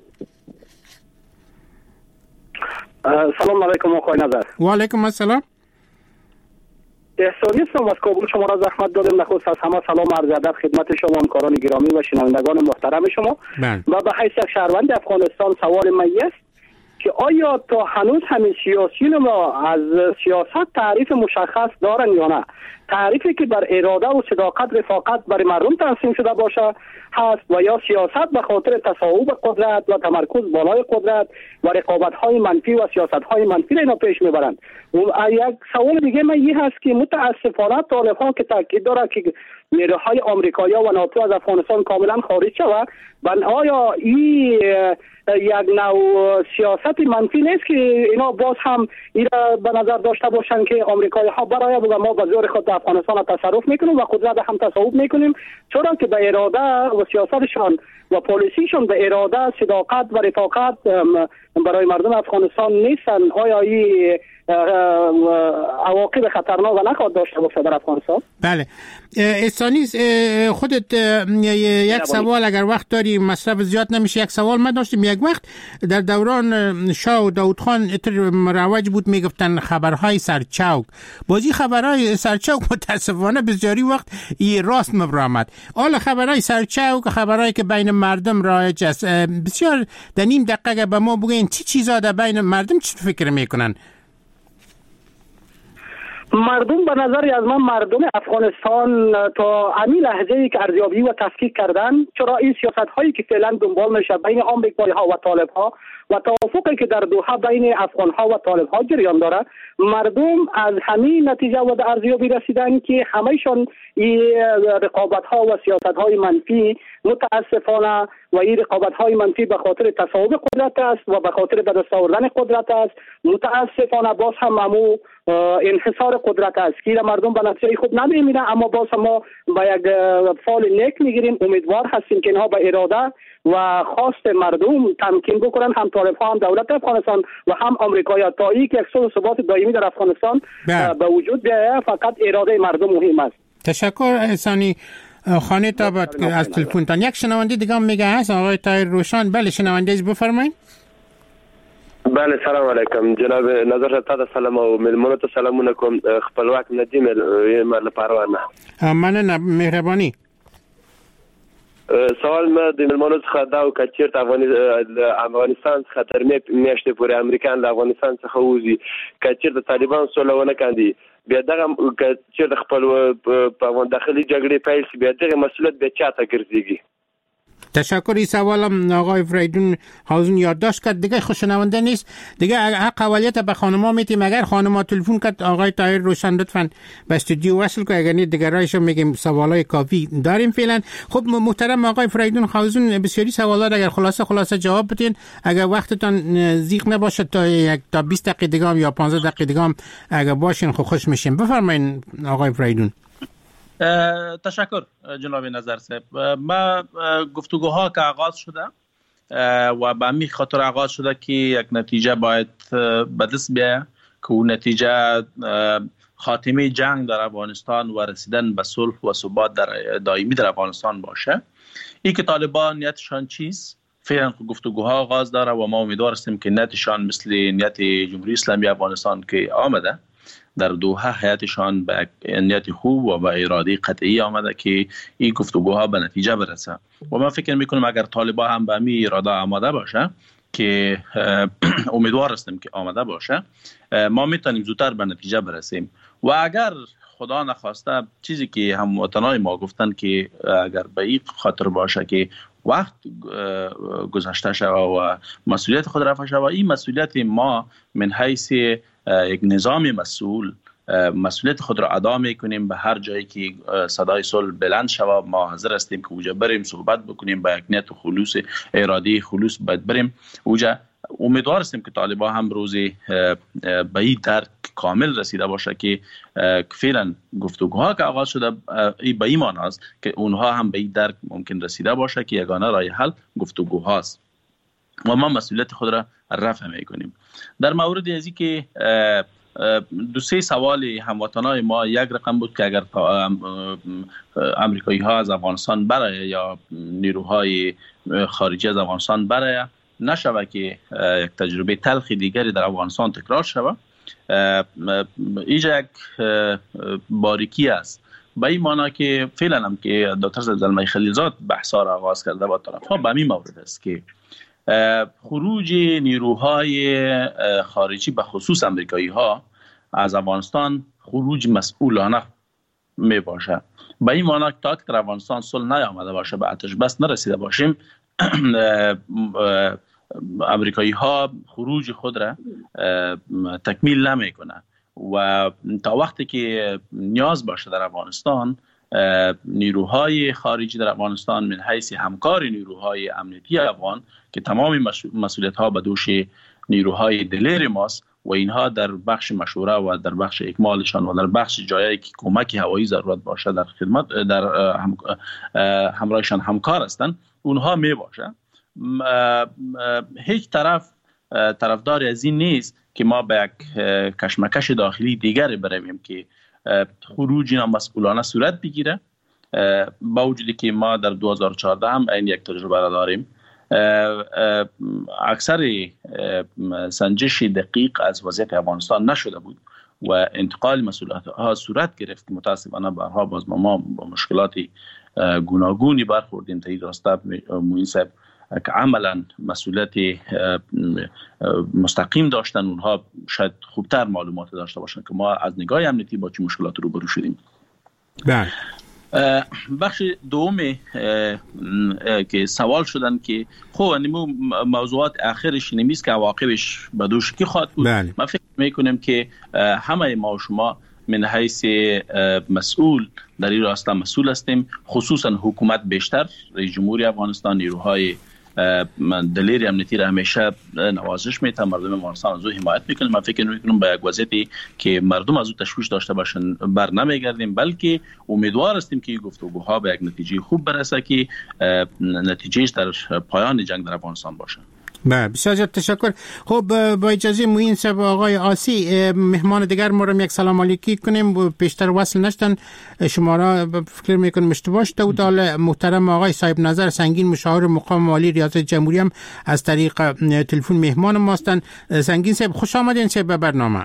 سلام علیکم آقای نظر. و علیکم السلام. احسانی هستم از کابل، شما را زحمت دادیم. نخست از همه سلام عرض ادب خدمت شما همکاران گرامی و شنوندگان محترم شما. و به حیث یک شهروند افغانستان سوال من است که آیا تا هنوز همین سیاسیون ما از سیاست تعریف مشخص دارن یا نه؟ تعریفی که بر اراده و صداقت رفاقت برای مردم ترسیم شده باشه هست و یا سیاست به خاطر تصاحب قدرت و تمرکز بالای قدرت و رقابت‌های منفی و سیاست‌های منفی را اینا پیش میبرند. یک سوال دیگه من این هست که متاسفانه طالب‌ها که تاکید داره که نیروهای آمریکایی و ناتو از افغانستان کاملا خارج شود، آیا این یک نوع سیاست منفی نیست که اینا باز هم این به نظر داشته باشن که آمریکایی ها برای ما به زور خود افغانستان تصرف میکنیم و قدرت هم تصاحب میکنیم، چرا که به اراده و سیاستشان و پالیسیشون به اراده صداقت و رفاقت برای مردم افغانستان نیستن؟ آیا این عواقب خطرناک نخواهد داشته باشه در افغانستان. بله احسانی خودت یک سوال اگر وقت داری، مصرف زیاد نمیشه، یک سوال من داشتم. یک وقت در دوران شاه و داود خان مروج بود میگفتن خبرهای سرچوک. بازی خبرهای سرچوک متاسفانه بسیاری وقت راست مبرامد. حالا خبرهای سرچوک، خبرهایی که بین مردم رایج است، بسیار در نیم دقیقه به ما بگین چی چیزا در بین مردم چی فکر میکنن؟ مردم به نظر از من مردم افغانستان تا همین لحظه‌ای که ارزیابی و تفکیک کردن، چرا این سیاست هایی که فعلا دنبال میشه بین آمریکایی ها و طالب ها و توافقی که در دوحه بین افغان ها و طالب ها جریان داره، مردم از همین نتیجه و در ارزیابی رسیدن که همهشان این رقابت ها و سیاست های منفی متاسفانه و این رقابت های منفی به خاطر تصاحب قدرت است و به خاطر به دست آوردن قدرت است. متاسفانه باز هم امو انحصار قدرت است که مردم به نتیجه خوب نمیبینن، اما باز ما با یک فال نیک میگیریم. امیدوار هستیم که اینها به اراده و خواست مردم تمکین بکنن، هم طالب ها هم دولت افغانستان و هم آمریکایی، تا اینکه یک صلح و ثبات دائمی در افغانستان به وجود بیاید. فقط اراده مردم مهم است. تشکر احسانی خانه تابت از تلفنتان. یک شنونده دیگه هم میگه هست آقای طاهر روشن. بله شنونده از بفرمایید. بله سلام علیکم جناب نظر تا سلام او ملمونو ته سلامونه کوم. خپلواک ندیم مل پروانه مننه مهرباني. سوال ما د ملمونو څخه دا او کچیر افغانستان څخه تر میاشتې پورې امریکایان د افغانستان څخه وځي، کچیر د طالبان سولونه کاندي، بیا دغه کچیر د خپل په داخلي جګړې پیل شي، بیا دغه مسئولیت به چاته ګرځيږي؟ تشکر. این سوالم آقای فریدون هاوزون یادداشت کرد. دیگه خوشنونده نیست دیگه، حق اولیت به خانم‌ها میتیم. اگر خانم‌ها تلفن کرد آقای طاهر روشن لطفاً به استودیو وصل کنه، اگر نه دیگه رایشو میگیم سوالای کافی داریم فعلا. خب محترم آقای فریدون هاوزون، بسیاری سوالات اگر خلاصه جواب بدین، اگر وقتتان زیغ نباشه تا 20 دقیقه دیگه یا 15 دقیقه دیگه اگر باشین خوش میشیم. بفرمایید آقای فریدون. تشکر جناب نظر صاحب. ما گفتگوها که آغاز شده و به همین خاطر آغاز شده که یک نتیجه باید به دست بیاید که اون نتیجه خاتمه جنگ در افغانستان و رسیدن به صلح و ثبات در دائمی در افغانستان باشه. این که طالبان نیتشان چیست؟ فعلا گفتگوها آغاز داره و ما امیدوار هستیم که نیتشان مثل نیت جمهوری اسلامی افغانستان که آمده در دوحه، حیاتشان به نیت خوب و به اراده قطعی آمده که این گفتگوها به نتیجه برسه و من فکر میکنم اگر طالبان هم به همین اراده آماده باشه که امیدوار هستیم که آماده باشه، ما میتونیم زودتر به نتیجه برسیم. و اگر خدا نخواسته چیزی که هموطنای ما گفتن که اگر به این خاطر باشه که وقت گذشته شود و مسئولیت خود رفع شود، این مسئولیت ما من حیث یک نظام مسئول مسئولیت خود را ادا میکنیم. به هر جایی که صدای صلح بلند شود ما حاضر هستیم که اوجا بریم صحبت بکنیم، با یک نیت خلوص اراده خلوص باید بریم اوجا. امیدوار هستیم که طالبان هم روزی به این درک کامل رسیده باشه که فعلا گفتگوها که آغاز شده به این معنی است که اونها هم به این درک ممکن رسیده باشه که یگانه راه حل گفتگوهاست و ما مسئولیت خود را رفع میکنیم. در مورد ازی که دو سه سوال هموطنای ما، یک رقم بود که اگر امریکایی ها از افغانستان برای یا نیروهای خارجی از افغانستان برای نشوه که یک تجربه تلخی دیگری در افغانستان تکرار شوه، اینجا یک باریکی است. به این معنی که فعلا هم که دکتر زلمه خلیلزاد بحثا را آغاز کرده با طرف ها به این مورد است که خروج نیروهای خارجی به خصوص امریکایی ها از افغانستان خروج مسئولانه می باشه. به این معنی تا که در افغانستان صلح نیامده باشه، به آتش بس نرسیده باشیم، امریکایی ها خروج خود را تکمیل نمی کنه و تا وقتی که نیاز باشه در افغانستان نیروهای خارجی در افغانستان من حیث همکار نیروهای امنیتی افغان که تمام مسئولیت ها به دوش نیروهای دلیر ماست و اینها در بخش مشوره و در بخش اکمالشان و در بخش جایی که کمک هوایی ضرورت باشه در خدمت در همراهشان همکار هستند، اونها می باشه. هیچ طرفدار از این نیست که ما به یک کشمکش داخلی دیگر برویم که خروج نامسئولانه صورت بگیره. با وجودی که ما در 2014 هم این یک تجربه را داریم، اکثر سنجش دقیق از وضعیت افغانستان نشده بود و انتقال مسئولیت ها صورت گرفت. متاسفانه برها باز ما با مشکلات گوناگونی برخوردیم. تا این راسته موین صاحب که عملا مسئولیت مستقیم داشتن، اونها شاید خوبتر معلومات داشته باشن که ما از نگاه امنیتی با چه مشکلات روبرو شدیم. بله. بخش دوم که سوال شدن که خب نمو موضوعات آخرش نمیست که عواقبش بدوش کی خواهد بود. من فکر میکنم که همه ما و شما من حیث مسئول در این راسته مسئول هستیم، خصوصا حکومت بیشتر، رئیس جمهوری افغانستان، نیروهای دلیر امنیتی را همیشه نوازش میتن، مردم افغانستان از او حمایت میکنه. من فکر میکنم با یک وضعیتی که مردم از او تشویش داشته باشن بر نمیگردیم، بلکه امیدوار هستیم که این گفتگوها به یک نتیجه خوب برسه که نتیجهش در پایان جنگ در افغانستان باشه. بله، بسیار زیاد تشکر. خب با اجازه موین صاحب، آقای آسی، مهمان دیگر ما رو یک سلام علیکی کنیم. پیشتر وصل نشدن، شما را فکر میکنم اشتباه شده بود. محترم آقای صاحب نظر سنگین، مشاور مقام والی ریاست جمهوری، هم از طریق تلفن مهمان ما هستند. سنگین صاحب خوش آمدین به برنامه.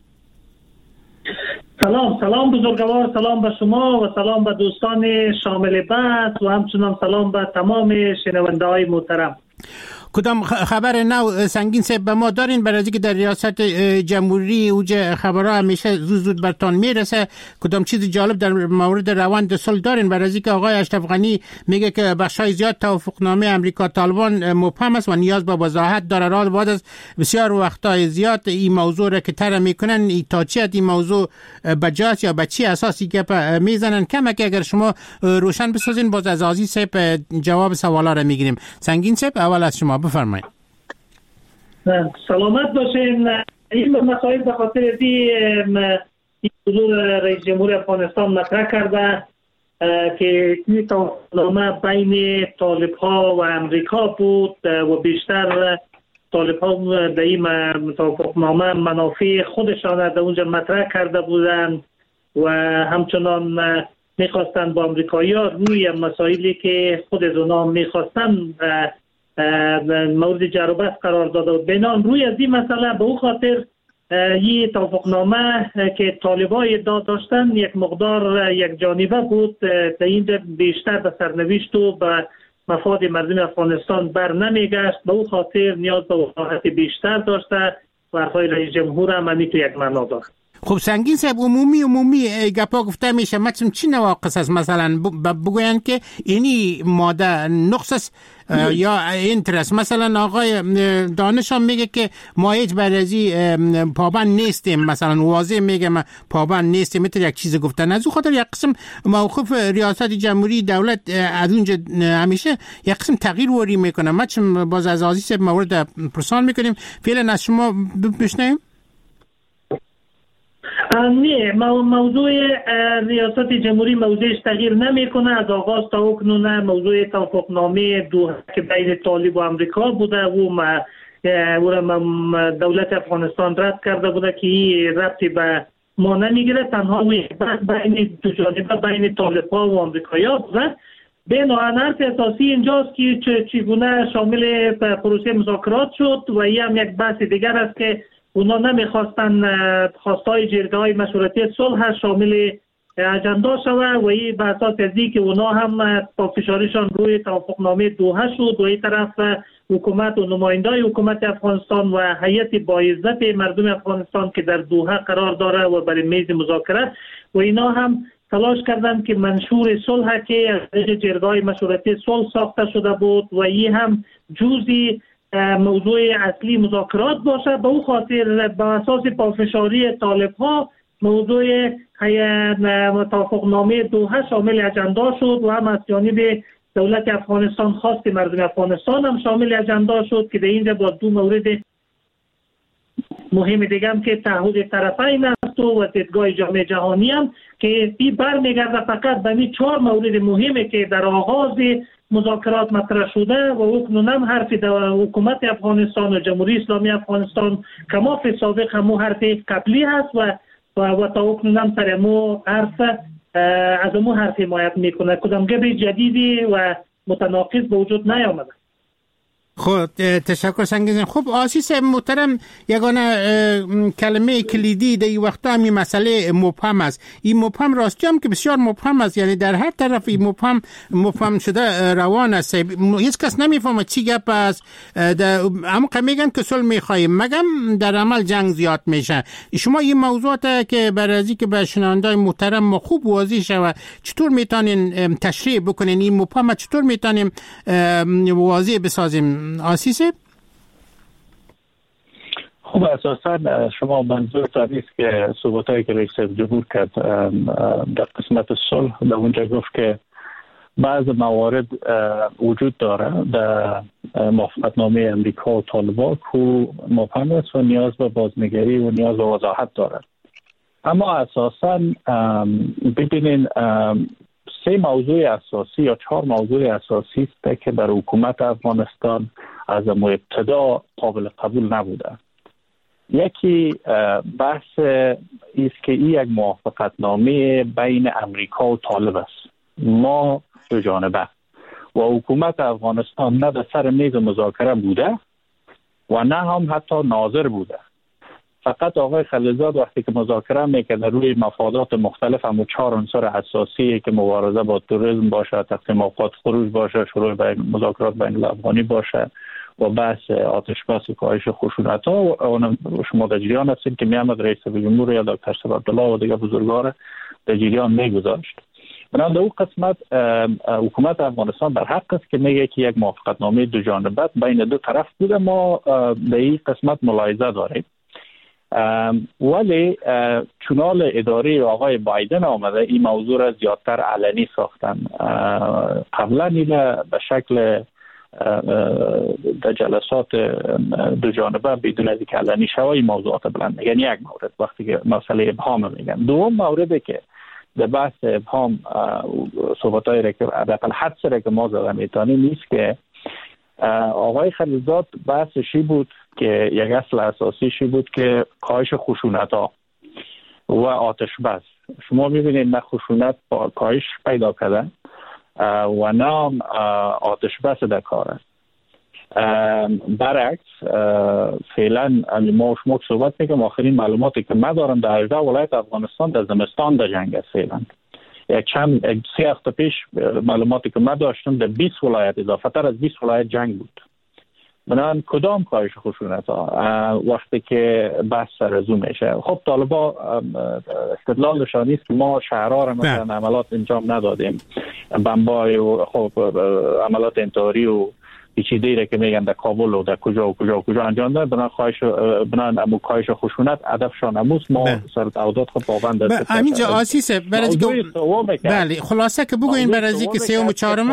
سلام بزرگوار، سلام به شما و سلام به دوستان شامل بحث و همچنان سلام به تمام شنونده های محترم. کدام خبر نو سنگین صاحب به ما دارین؟ برای اینکه در ریاست جمهوری اوج خبرها همیشه زود برتان میرسه. کدام چیز جالب در مورد روند صلح دارین؟ برای اینکه آقای اشرف غنی میگه که بخشای زیاد توافقنامه امریکا طالبان مبهم است و نیاز به وضاحت داره. راه بعد از بسیار وقتای زیاد این موضوع را که طرح میکنن، تا چه این موضوع بجاست یا به چی اساسی گپ میزنن؟ کمک اگر شما روشن بسازین باز از عزیز صاحب جواب سوالا را میگیریم. سنگین صاحب اول از شما بفرمایید. سلامت باشین. این مسائل به خاطر حضور رئیس جمهور افغانستان مطرح کرده که این توافقنامه بین طالب ها و امریکا بود و بیشتر طالب ها در این توافقنامه منافع خودشان در اونجا مطرح کرده بودند و همچنان میخواستن با امریکایی ها روی مسائلی که خود از اونا میخواستن مورد جر و بحث قرار داده بود. بنان روی از این مسئله به او خاطر یه توافقنامه که طالبای ادعا داشتن یک مقدار یک جانبه بود، در اینجا بیشتر به سرنوشت و به مفاد مردم افغانستان بر نمیگشت. به او خاطر نیاز به وضاحت بیشتر داشته و حرفای رئیس جمهور هم تو یک معنا داشت. خب سنگین صاحب، عمومی گپا گفته میشه، مثلا چی نواقص است؟ مثلا بگوین که اینی ماده نقص است یا اینترست. مثلا آقای دانش هم میگه که ما هیچ برازی پابند نیستیم، مثلا واضح میگه ما پابند نیستیم، مثل یک چیز گفتن. از او خاطر یک قسم موقف ریاست جمهوری دولت از اونجا همیشه یک قسم تغییر وری میکنه. ما چون باز از عزیز مورد پرسان میکنیم، فعلا از شما بشنویم. نه، موضوع ریاست جمهوری موضوعش تغییر نمیکنه. از آغاز تا اکنون موضوع توافقنامه دوحه که بین طالب و امریکا بوده و دولت افغانستان رد کرده بوده که این ربطی به ما نمیگیره، تنها بین دو جانبه بین طالب ها و امریکایی ها بوده. بنابراین حرف اساسی اینجاست که چگونه شامل پروسه مذاکرات شد و این هم یک بحث دیگر است که اونا نمیخواستن خواستای جرگه‌های مشورتی صلح شامل اجندا شوه و این به اساس ازی که اونا هم پافشاریشان روی توافقنامه دوحه شد و این طرف حکومت و نمایندای حکومت افغانستان و هیئت باعزت مردم افغانستان که در دوحه قرار داره و برای میز مذاکرات و اینا هم تلاش کردن که منشور صلح که از جرگه‌های مشورتی صلح ساخته شده بود و این هم جزئی موضوع اصلی مذاکرات باشه. به او خاطر به اساس پافشاری طالب ها موضوع توافقنامه دوحه شامل اجندا شد و هم از جانب دولت افغانستان خواست مردم افغانستان هم شامل اجندا شد که در اینجا با دو مورد مهم دیگه هم که تعهد طرفین است و دیدگاه جامعه جهانی هم که این برمیگرده فقط به این 4 مورد مهمه که در آغاز مذاکرات مطرح شده و اکنونم حرف حکومت افغانستان و جمهوری اسلامی افغانستان کما فی سابق همو حرف قبلی هست و تا اکنونم سر امو حرف از امو حرف حمایت میکنه. کدام گپ جدیدی و متناقض به وجود نیامده. خب تشکر سنگین. خب آسیس محترم، یگانه کلمه کلیدی در این وقت همین مسئله مبهم است. این مبهم راستی هم که بسیار مبهم است، یعنی در هر طرف این مبهم شده روان است. هیچ کس نمیفهمه چی گپ است. اما میگن که صلح میخواهیم، مگم در عمل جنگ زیاد میشه. شما این موضوعات که برای که به شنوندای محترم ما خوب واضح شود، چطور میتونین تشریح بکنین این مبهم، چطور میتونیم واضح بسازیم آسیسه؟ خب اساسا شما منظور نیست که صحبتایی که رئیس جمهور کرد در قسمت صلح، در اونجا گفت که بعض موارد وجود داره در موافقتنامه امریکا و طالبان که مبهم است و نیاز به بازنگری و نیاز به وضاحت داره. اما اساسا ببینین 3 موضوع اساسی یا 4 موضوع اساسی است که در حکومت افغانستان از ابتدا قابل قبول نبوده. یکی بحث است که این یک موافقتنامه بین امریکا و طالب است، ما دو جانبه، و حکومت افغانستان نه در سر میز مذاکره بوده و نه هم حتی ناظر بوده. فقط آقای خلیلزاد وقتی که مذاکره میکنه روی مفادات مختلف، هم 4 عنصر اساسی که مبارزه با تروریسم باشه، تقسیم اوقات خروج باشه، شروع مذاکرات بین الافغانی باشه و بحث آتش بس و کاهش خشونت‌ها، و شما در جریان هستید که میامد رئیس جمهور یا دکتر صاحب عبدالله و دیگه بزرگوار در جریان میگذاشت. بنابراین در اون قسمت حکومت افغانستان بر حق است که میگه که یک موافقتنامه دو جانبه بین دو طرف بوده. ما در این قسمت ملاحظه داریم، ولی چونال اداره آقای بایدن آمده این موضوع را زیادتر علنی ساختن. قبلا اینه به شکل در جلسات دو جانبه بدون از اینکه علنی شوه این موضوعات بلند میگن. یک مورد وقتی که مسئله ابهام میگن. دوم موردی که در بحث ابهام صحبتایی را که حداقل حدس را که ما زده میتونیم نیست که آقای خلیلزاد بحثشی بود که یک اصل اساسیشی بود که کاهش خشونت‌ها و آتش بس. شما میبینید نه خشونت با کاهش پیدا کردن و نه آتش بس در کار است. برعکس فعلا ما شما صحبت میکنم، آخرین معلوماتی که من دارم در 18 ولایت افغانستان در زمستان در جنگ است. فعلا یک 3 هفته پیش معلوماتی که من داشتم در 20 ولایت اضافه تر از 20 ولایت جنگ بود. بنابراین کدام کاهش خشونت ها وقتی که بحث سرزو میشه؟ خب طالبا استدلالشان نیست که ما شهرها را مثلا عملات انجام ندادیم، بمبای و خب عملات انتحاری و پیچیده‌ای را که میگن در کابل و در کجا انجام دادن. بنابراین امو کاهش خشونت هدفشان اموز ما سر تعهدات خود پابند هستیم. همینجا آسیسه برای بله خلاصه که بگوین برای که سوم و چهارم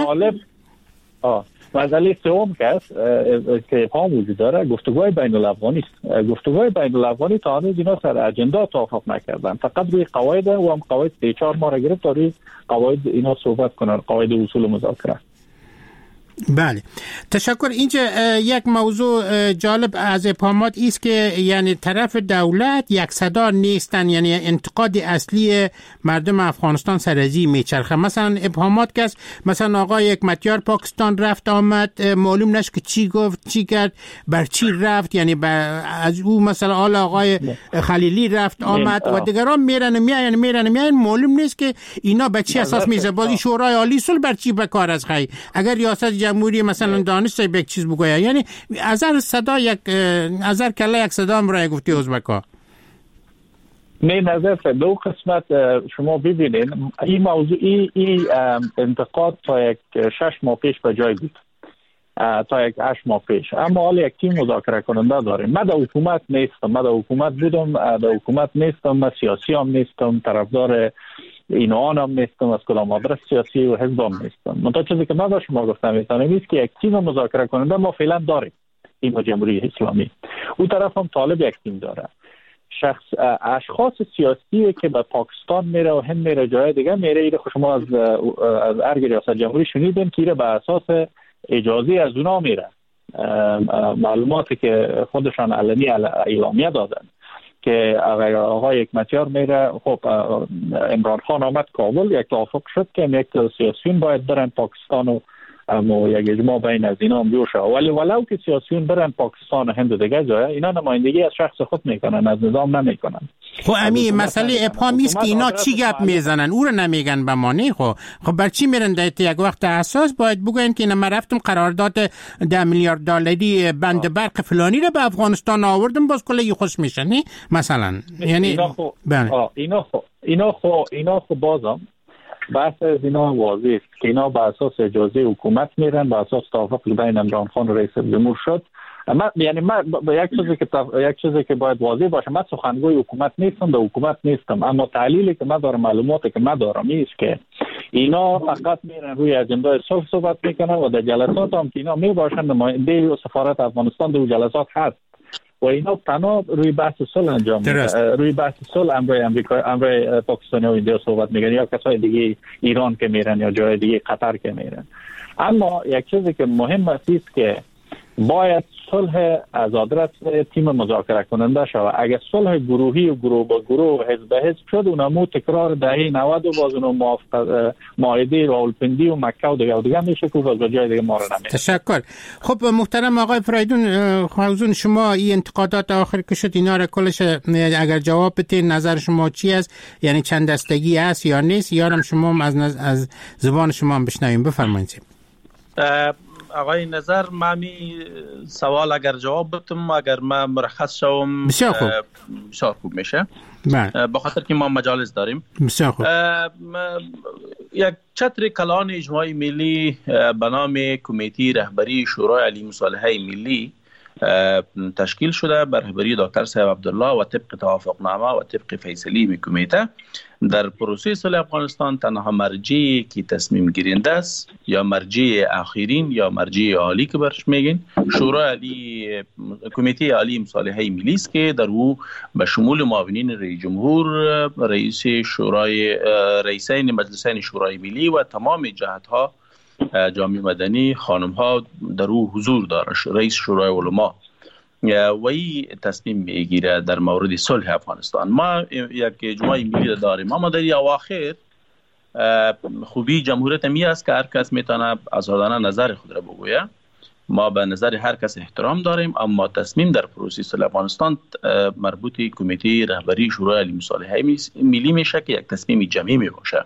مسئله سوم که ابهام وجود داره گفتگوهای بین الافغانی است. گفتگوهای بین الافغانی تا هنوز اینا سر اجندا توافق نکردن، فقط روی قواعد و هم قواعد 3-4 ماه را گرفت تا روی قواعد اینا صحبت کنن، قواعد اصول مذاکره. بله تشکر. اینجا یک موضوع جالب از ابهامات است که یعنی طرف دولت یک صدا نیستن، یعنی انتقاد اصلی مردم افغانستان سرازی میچرخه. مثلا ابهامات که مثلا آقای یک متیار پاکستان رفت آمد، معلوم نشد که چی گفت چی کرد بر چی رفت، یعنی از او مثلا آقای خلیلی رفت آمد و دیگران میرن معلوم نیست که اینا به چی اساس میزه. بازی شورای عالی صلح بر چی به کار از خی اگر ریاست جمهوری مثلا دانشجوی به یک چیز بگوید، یعنی از صدا یک از کله یک صدا هم رای گفتی ازبکا می نظر دو قسمت شما ببینید این موضوع این انتقاد تا یک 6 ماه پیش به جای بود، تا یک 8 ماه پیش. اما حالا یک تیم مذاکره کننده داریم. من در حکومت نیستم، من در حکومت بودم، در حکومت نیستم، من سیاسی هم نیستم، طرفدار اینوان هم نیستم، از کدام آدرس سیاسی و حزب هم نیستم. منتها چیزی که من با شما گفتم نیست که یک تیم مذاکره کننده ما فعلا داریم، تیم جمهوری اسلامی. اون طرف هم طالب یک تیم داره. اشخاص سیاسی که به پاکستان میره و هند میره جای دیگه میره، ایره شما از ارگ ریاست جمهوری شنیدین که ایره به اساس اجازه از اونا میره. معلوماتی که خودشان علنی اعلامیه دادن که آقای حکمتیار میره، خب عمران خان آمد کابل، یک توافق شد که یک سیاسیون باید برن پاکستان و یک اجماع بین از اینا هم جور شد. ولی ولو که سیاسیون برن پاکستان و هند دیگه جای، اینا نمایندگی از شخص خود میکنن، از نظام نمیکنن. خب امی مسئله ابهامی است که اینا چی گپ میزنن، او رو نمیگن به معنی. خب بر چی میرن در یک وقت اساس باید بگن که ما رفتم قرارداد 10 میلیارد دلاری بند برق فلانی رو به افغانستان آوردم، باز کلی خوش میشن مثلا. یعنی اینا خب بازم بحث از اینا واضح است که اینا به اساس اجازه حکومت میرن، به اساس توافق بین عمران خان و رئیس جمهور شد. یک چیزی که باید واضح باشه، من سخنگوی حکومت نیستم، در حکومت نیستم، اما تحلیلی که من دارم، معلوماتی که من دارم است که اینا فقط میرن روی اجنده صلح صحبت میکنن و در جلسات هم که اینا میباشن نماینده سفارت افغانستان در جلسات هست و اینا تنها روی بحث صلح انجام میدن. روی بحث صلح امروی پاکستانی و ایندیا صحبت میکنن یا کسای دیگه ایران که میرن یا جای دیگه قطر که میرن. اما یک چیزی که مهم است که باید صلح از آدرس تیم مذاکره کننده شود. اگر صلح گروهی و گروه با گروه و حزب به حزب شد، اونمو تکرار دهه 90 و باز اونو معاهده راولپندی و مکه و دیگه میشه که باز جای دیگه ما رو نمیره. تشکر. خب محترم آقای فریدون خوزون، شما این انتقادات آخر که شد اینا را کلش اگر جواب بدین، نظر شما چی است؟ یعنی چند دستگی است یا نیست؟ یارم شما از زبان شما بشنویم. بفرمایید. آقای نظر، مامی سوال اگر جواب بدم، اگر من مرخص شوم بسیار خوب میشه. به خاطر که ما مجالس داریم. بسیار خوب. یک چتر کلان اجماعی ملی به نام کمیته رهبری شورای علی مصالحه ملی تشکیل شده بر رهبری دکتر صاحب عبدالله و طبق توافقنامه و طبق فیصله کمیته در پروسه صلح افغانستان تنها مرجعی که تصمیم گیرنده است یا مرجع آخرین یا مرجع عالی که برش میگین شورای علی کمیته عالی مصالحه ملی است که در او به شمول معاونین رئیس جمهور، رئیس شورای، رئیسین مجلسین شورای ملی و تمام جهت‌ها جامعه مدنی خانم ها در او حضور داره. رئیس شورای علما و ای تصمیم میگیره در مورد صلح افغانستان. ما یک اجماع ملی داریم، اما در اواخر خوبی جمهوریت می است که هر کس میتونه آزادانه نظر خود را بگویه. ما به نظر هر کس احترام داریم، اما تصمیم در پروسه صلح افغانستان مربوط کمیته رهبری شورای علی مصالحه ملی میشه که یک تصمیم جمعی می باشه.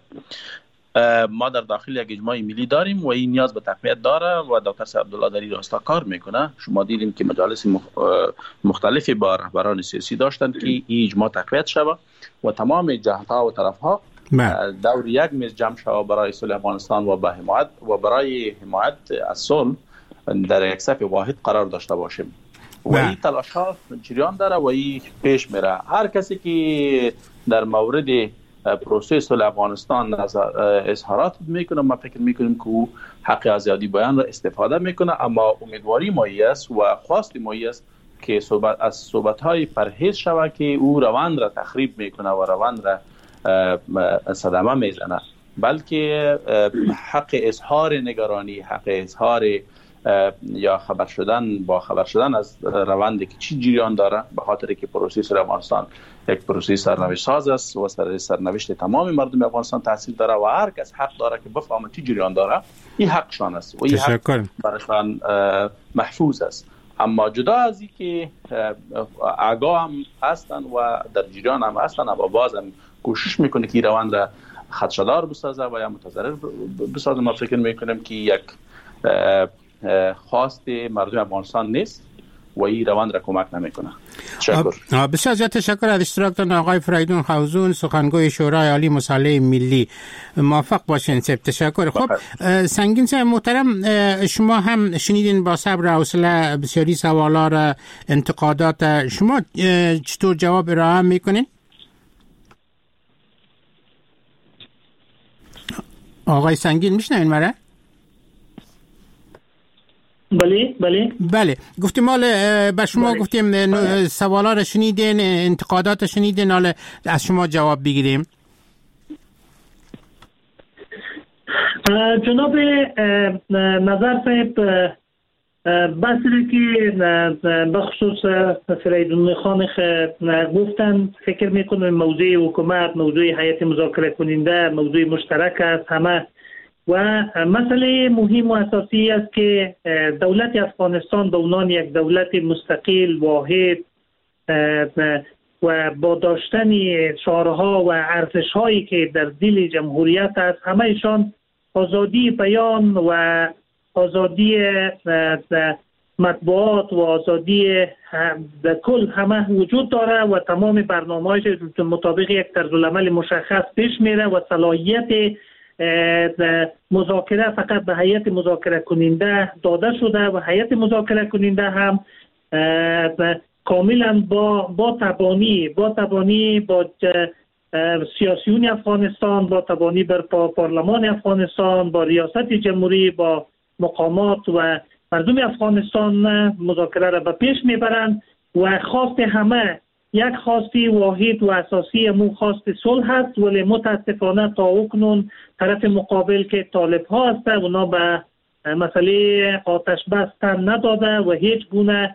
ما در داخل یک اجماع ملی داریم و این نیاز به تقویت داره و دکتر صاحب عبدالله در این راستا کار میکنه. شما دیدین که مجالس مختلفی با رهبران سیاسی داشتند که این اجماع تقویت شود و تمام جهت‌ها و طرف‌ها دور یک میز جمع شود برای صلح افغانستان و به حمایت و برای حمایت از صلح در یک صف واحد قرار داشته باشیم. و این تلاش‌ها جریان داره و این پیش میره. هر کسی که در مورد پروسه صلح افغانستان اظهارات میکنه، ما فکر میکنیم که او حق آزادی بیان را استفاده میکنه، اما امیدواری مایی است و خواست مایی است که از صحبت‌های پرهیز شود که او روند را تخریب میکنه و روند را صدمه میزنه، بلکه حق اظهار نگرانی، حق اظهار یا خبر شدن از روندی که چی جریان داره، به خاطر که پروسه صلح افغانستان یک پروسه سرنوشت ساز است و سرنوشت تمام مردم افغانستان تاثیر داره و هر کس حق داره که بفهمه چی جریان داره. این حقشان است و این حق برایشان محفوظ است. اما جدا از این که آگاه هم هستن و در جریان هم هستن، اما باز هم کوشش میکنه که روند را خدشه‌دار بسازه و یا متضرر بسازه. ما فکر میکنیم که یک خواست مردم افغانستان نیست و این روند را کمک نمیکنه. تشکر. بسیار زیاد تشکر از اشتراکتان آقای فریدون خوزون، سخنگوی شورای عالی مصالحه ملی. موفق باشین. تشکر. خب سنگین صاحب محترم، شما هم شنیدین با صبر و حوصله بسیاری سوالا را، انتقادات شما چطور جواب ارائه میکنین؟ آقای سنگین میشنوین مرا؟ بله گفتیم حال به شما گفتیم سوالا رو شنیدین، انتقادات شنیدین، حال از شما جواب بگیریم. جناب نظر صاحب بسیاری که بخصوص فریدون خان گفتن، فکر میکنم موضوع حکومت، موضوع هیئت مذاکره کننده موضوع مشترک است همه، و مسئله مهم و اساسی است که دولت افغانستان به عنوان یک دولت مستقل واحد و با داشتن شعارها و ارزش‌هایی که در دل جمهوریت است، همه‌شان آزادی بیان و آزادی مطبوعات و آزادی در کل همه وجود داره و تمام برنامه‌هایش مطابق یک طرزالعمل مشخص پیش میره و صلاحیت مذاکره فقط به هیئت مذاکره کننده داده شده و هیئت مذاکره کننده هم کاملا با تبانی با سیاسیون افغانستان، با تبانی بر پارلمان افغانستان، با ریاست جمهوری، با مقامات و مردم افغانستان مذاکره را به پیش میبرند و خواست همه یک خواستی واحد و اساسی مو خواست صلح است، ولی متاسفانه تا اکنون طرف مقابل که طالب ها هست اونا به مسئله آتش بستن نداده و هیچ گونه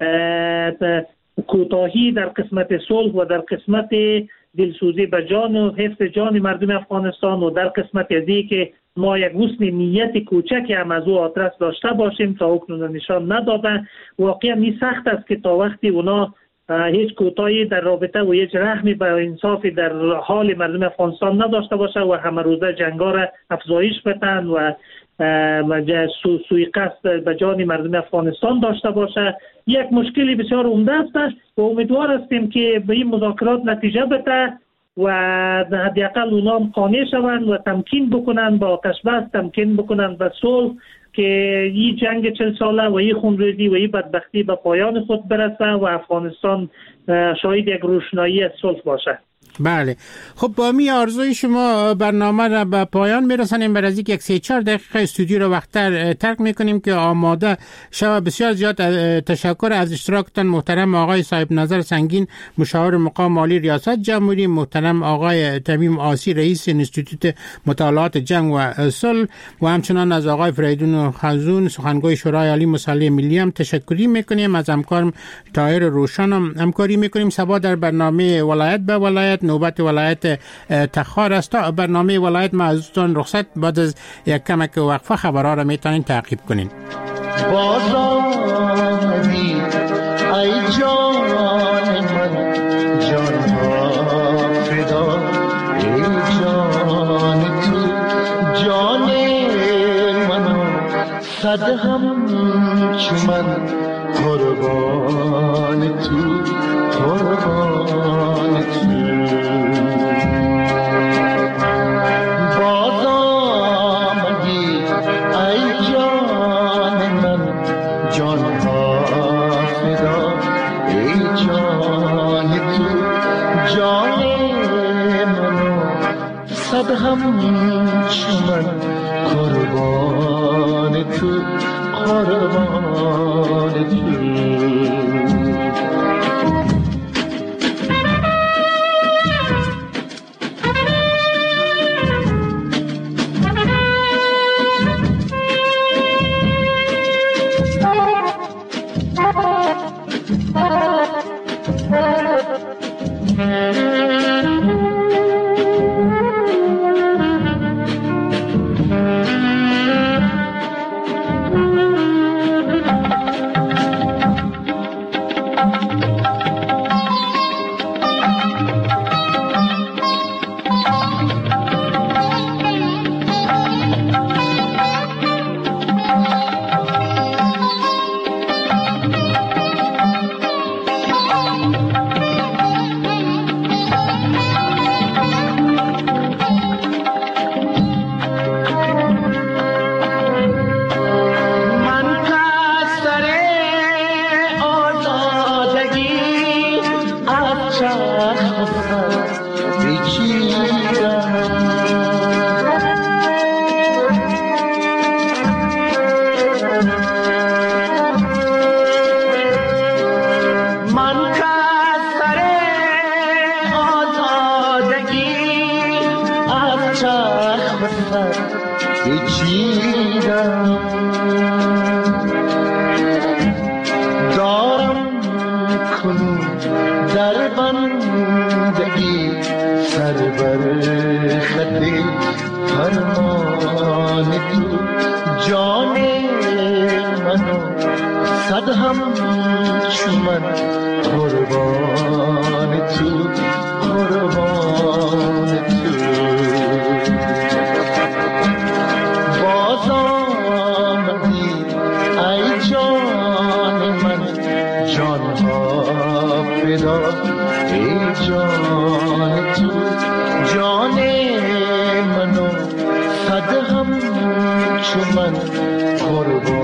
کوتاهی در قسمت صلح و در قسمت دلسوزی به جان و حفظ جان مردم افغانستان و در قسمت ازی که ما یک حسن نیت کوچکی هم از او آدرس داشته باشیم تا اکنون نشان نداده. واقعا می سخت است که تا وقتی اونا هیچ کوتاهی در رابطه و هیچ رحمی به انصافی در حال مردم افغانستان نداشته باشه و همه روزه جنگا را افزایش بدن و سوی قصد به جان مردم افغانستان داشته باشه، یک مشکلی بسیار عمده است و امیدوار هستیم که به این مذاکرات نتیجه بده و حداقل اونا هم قانع شوند و تمکین بکنن با آتش بس، تمکین بکنن به صلح که این جنگ 40 ساله و این خونریزی و این بدبختی به پایان خود برسه و افغانستان شاهد یک روشنایی از صلح باشه. بله خب با می آرزوی شما برنامه را به پایان میرسانیم. بر از یک 3-4 دقیقه استودیو را وقتر ترک میکنیم که آماده شما. بسیار زیاد تشکر از اشتراکتان محترم آقای صاحب نظر سنگین، مشاور مقام عالی ریاست جمهوری، محترم آقای تمیم آسی رئیس انستیتوت مطالعات جنگ و صلح و همچنان از آقای فریدون خزون سخنگوی شورای عالی مصالحه ملی هم تشکری میکنیم. از همکارم طاهر روشن هم همکاری میکنیم. صبا در برنامه ولایت به ولایت نوبت ولایت تخار است. تا برنامه ولایت ما ازتون رخصت بعد از یک کمک وقفه خبرها را میتونین تعقیب کنین. باز آمدی ای جان من، جان ها فدا ای جان تو، جان من صد همچو من قربان تو، قربان تو. صد همچو من قربان تو، قربان تو. پیچیدم دارم کنون در بندگی سر بر خط فرمان تو جان منو صد هم چون من قربان تو قربان تو باز آمدی ای جان من جان ها فدا ای جان تو جان منو صد هم چون من قربان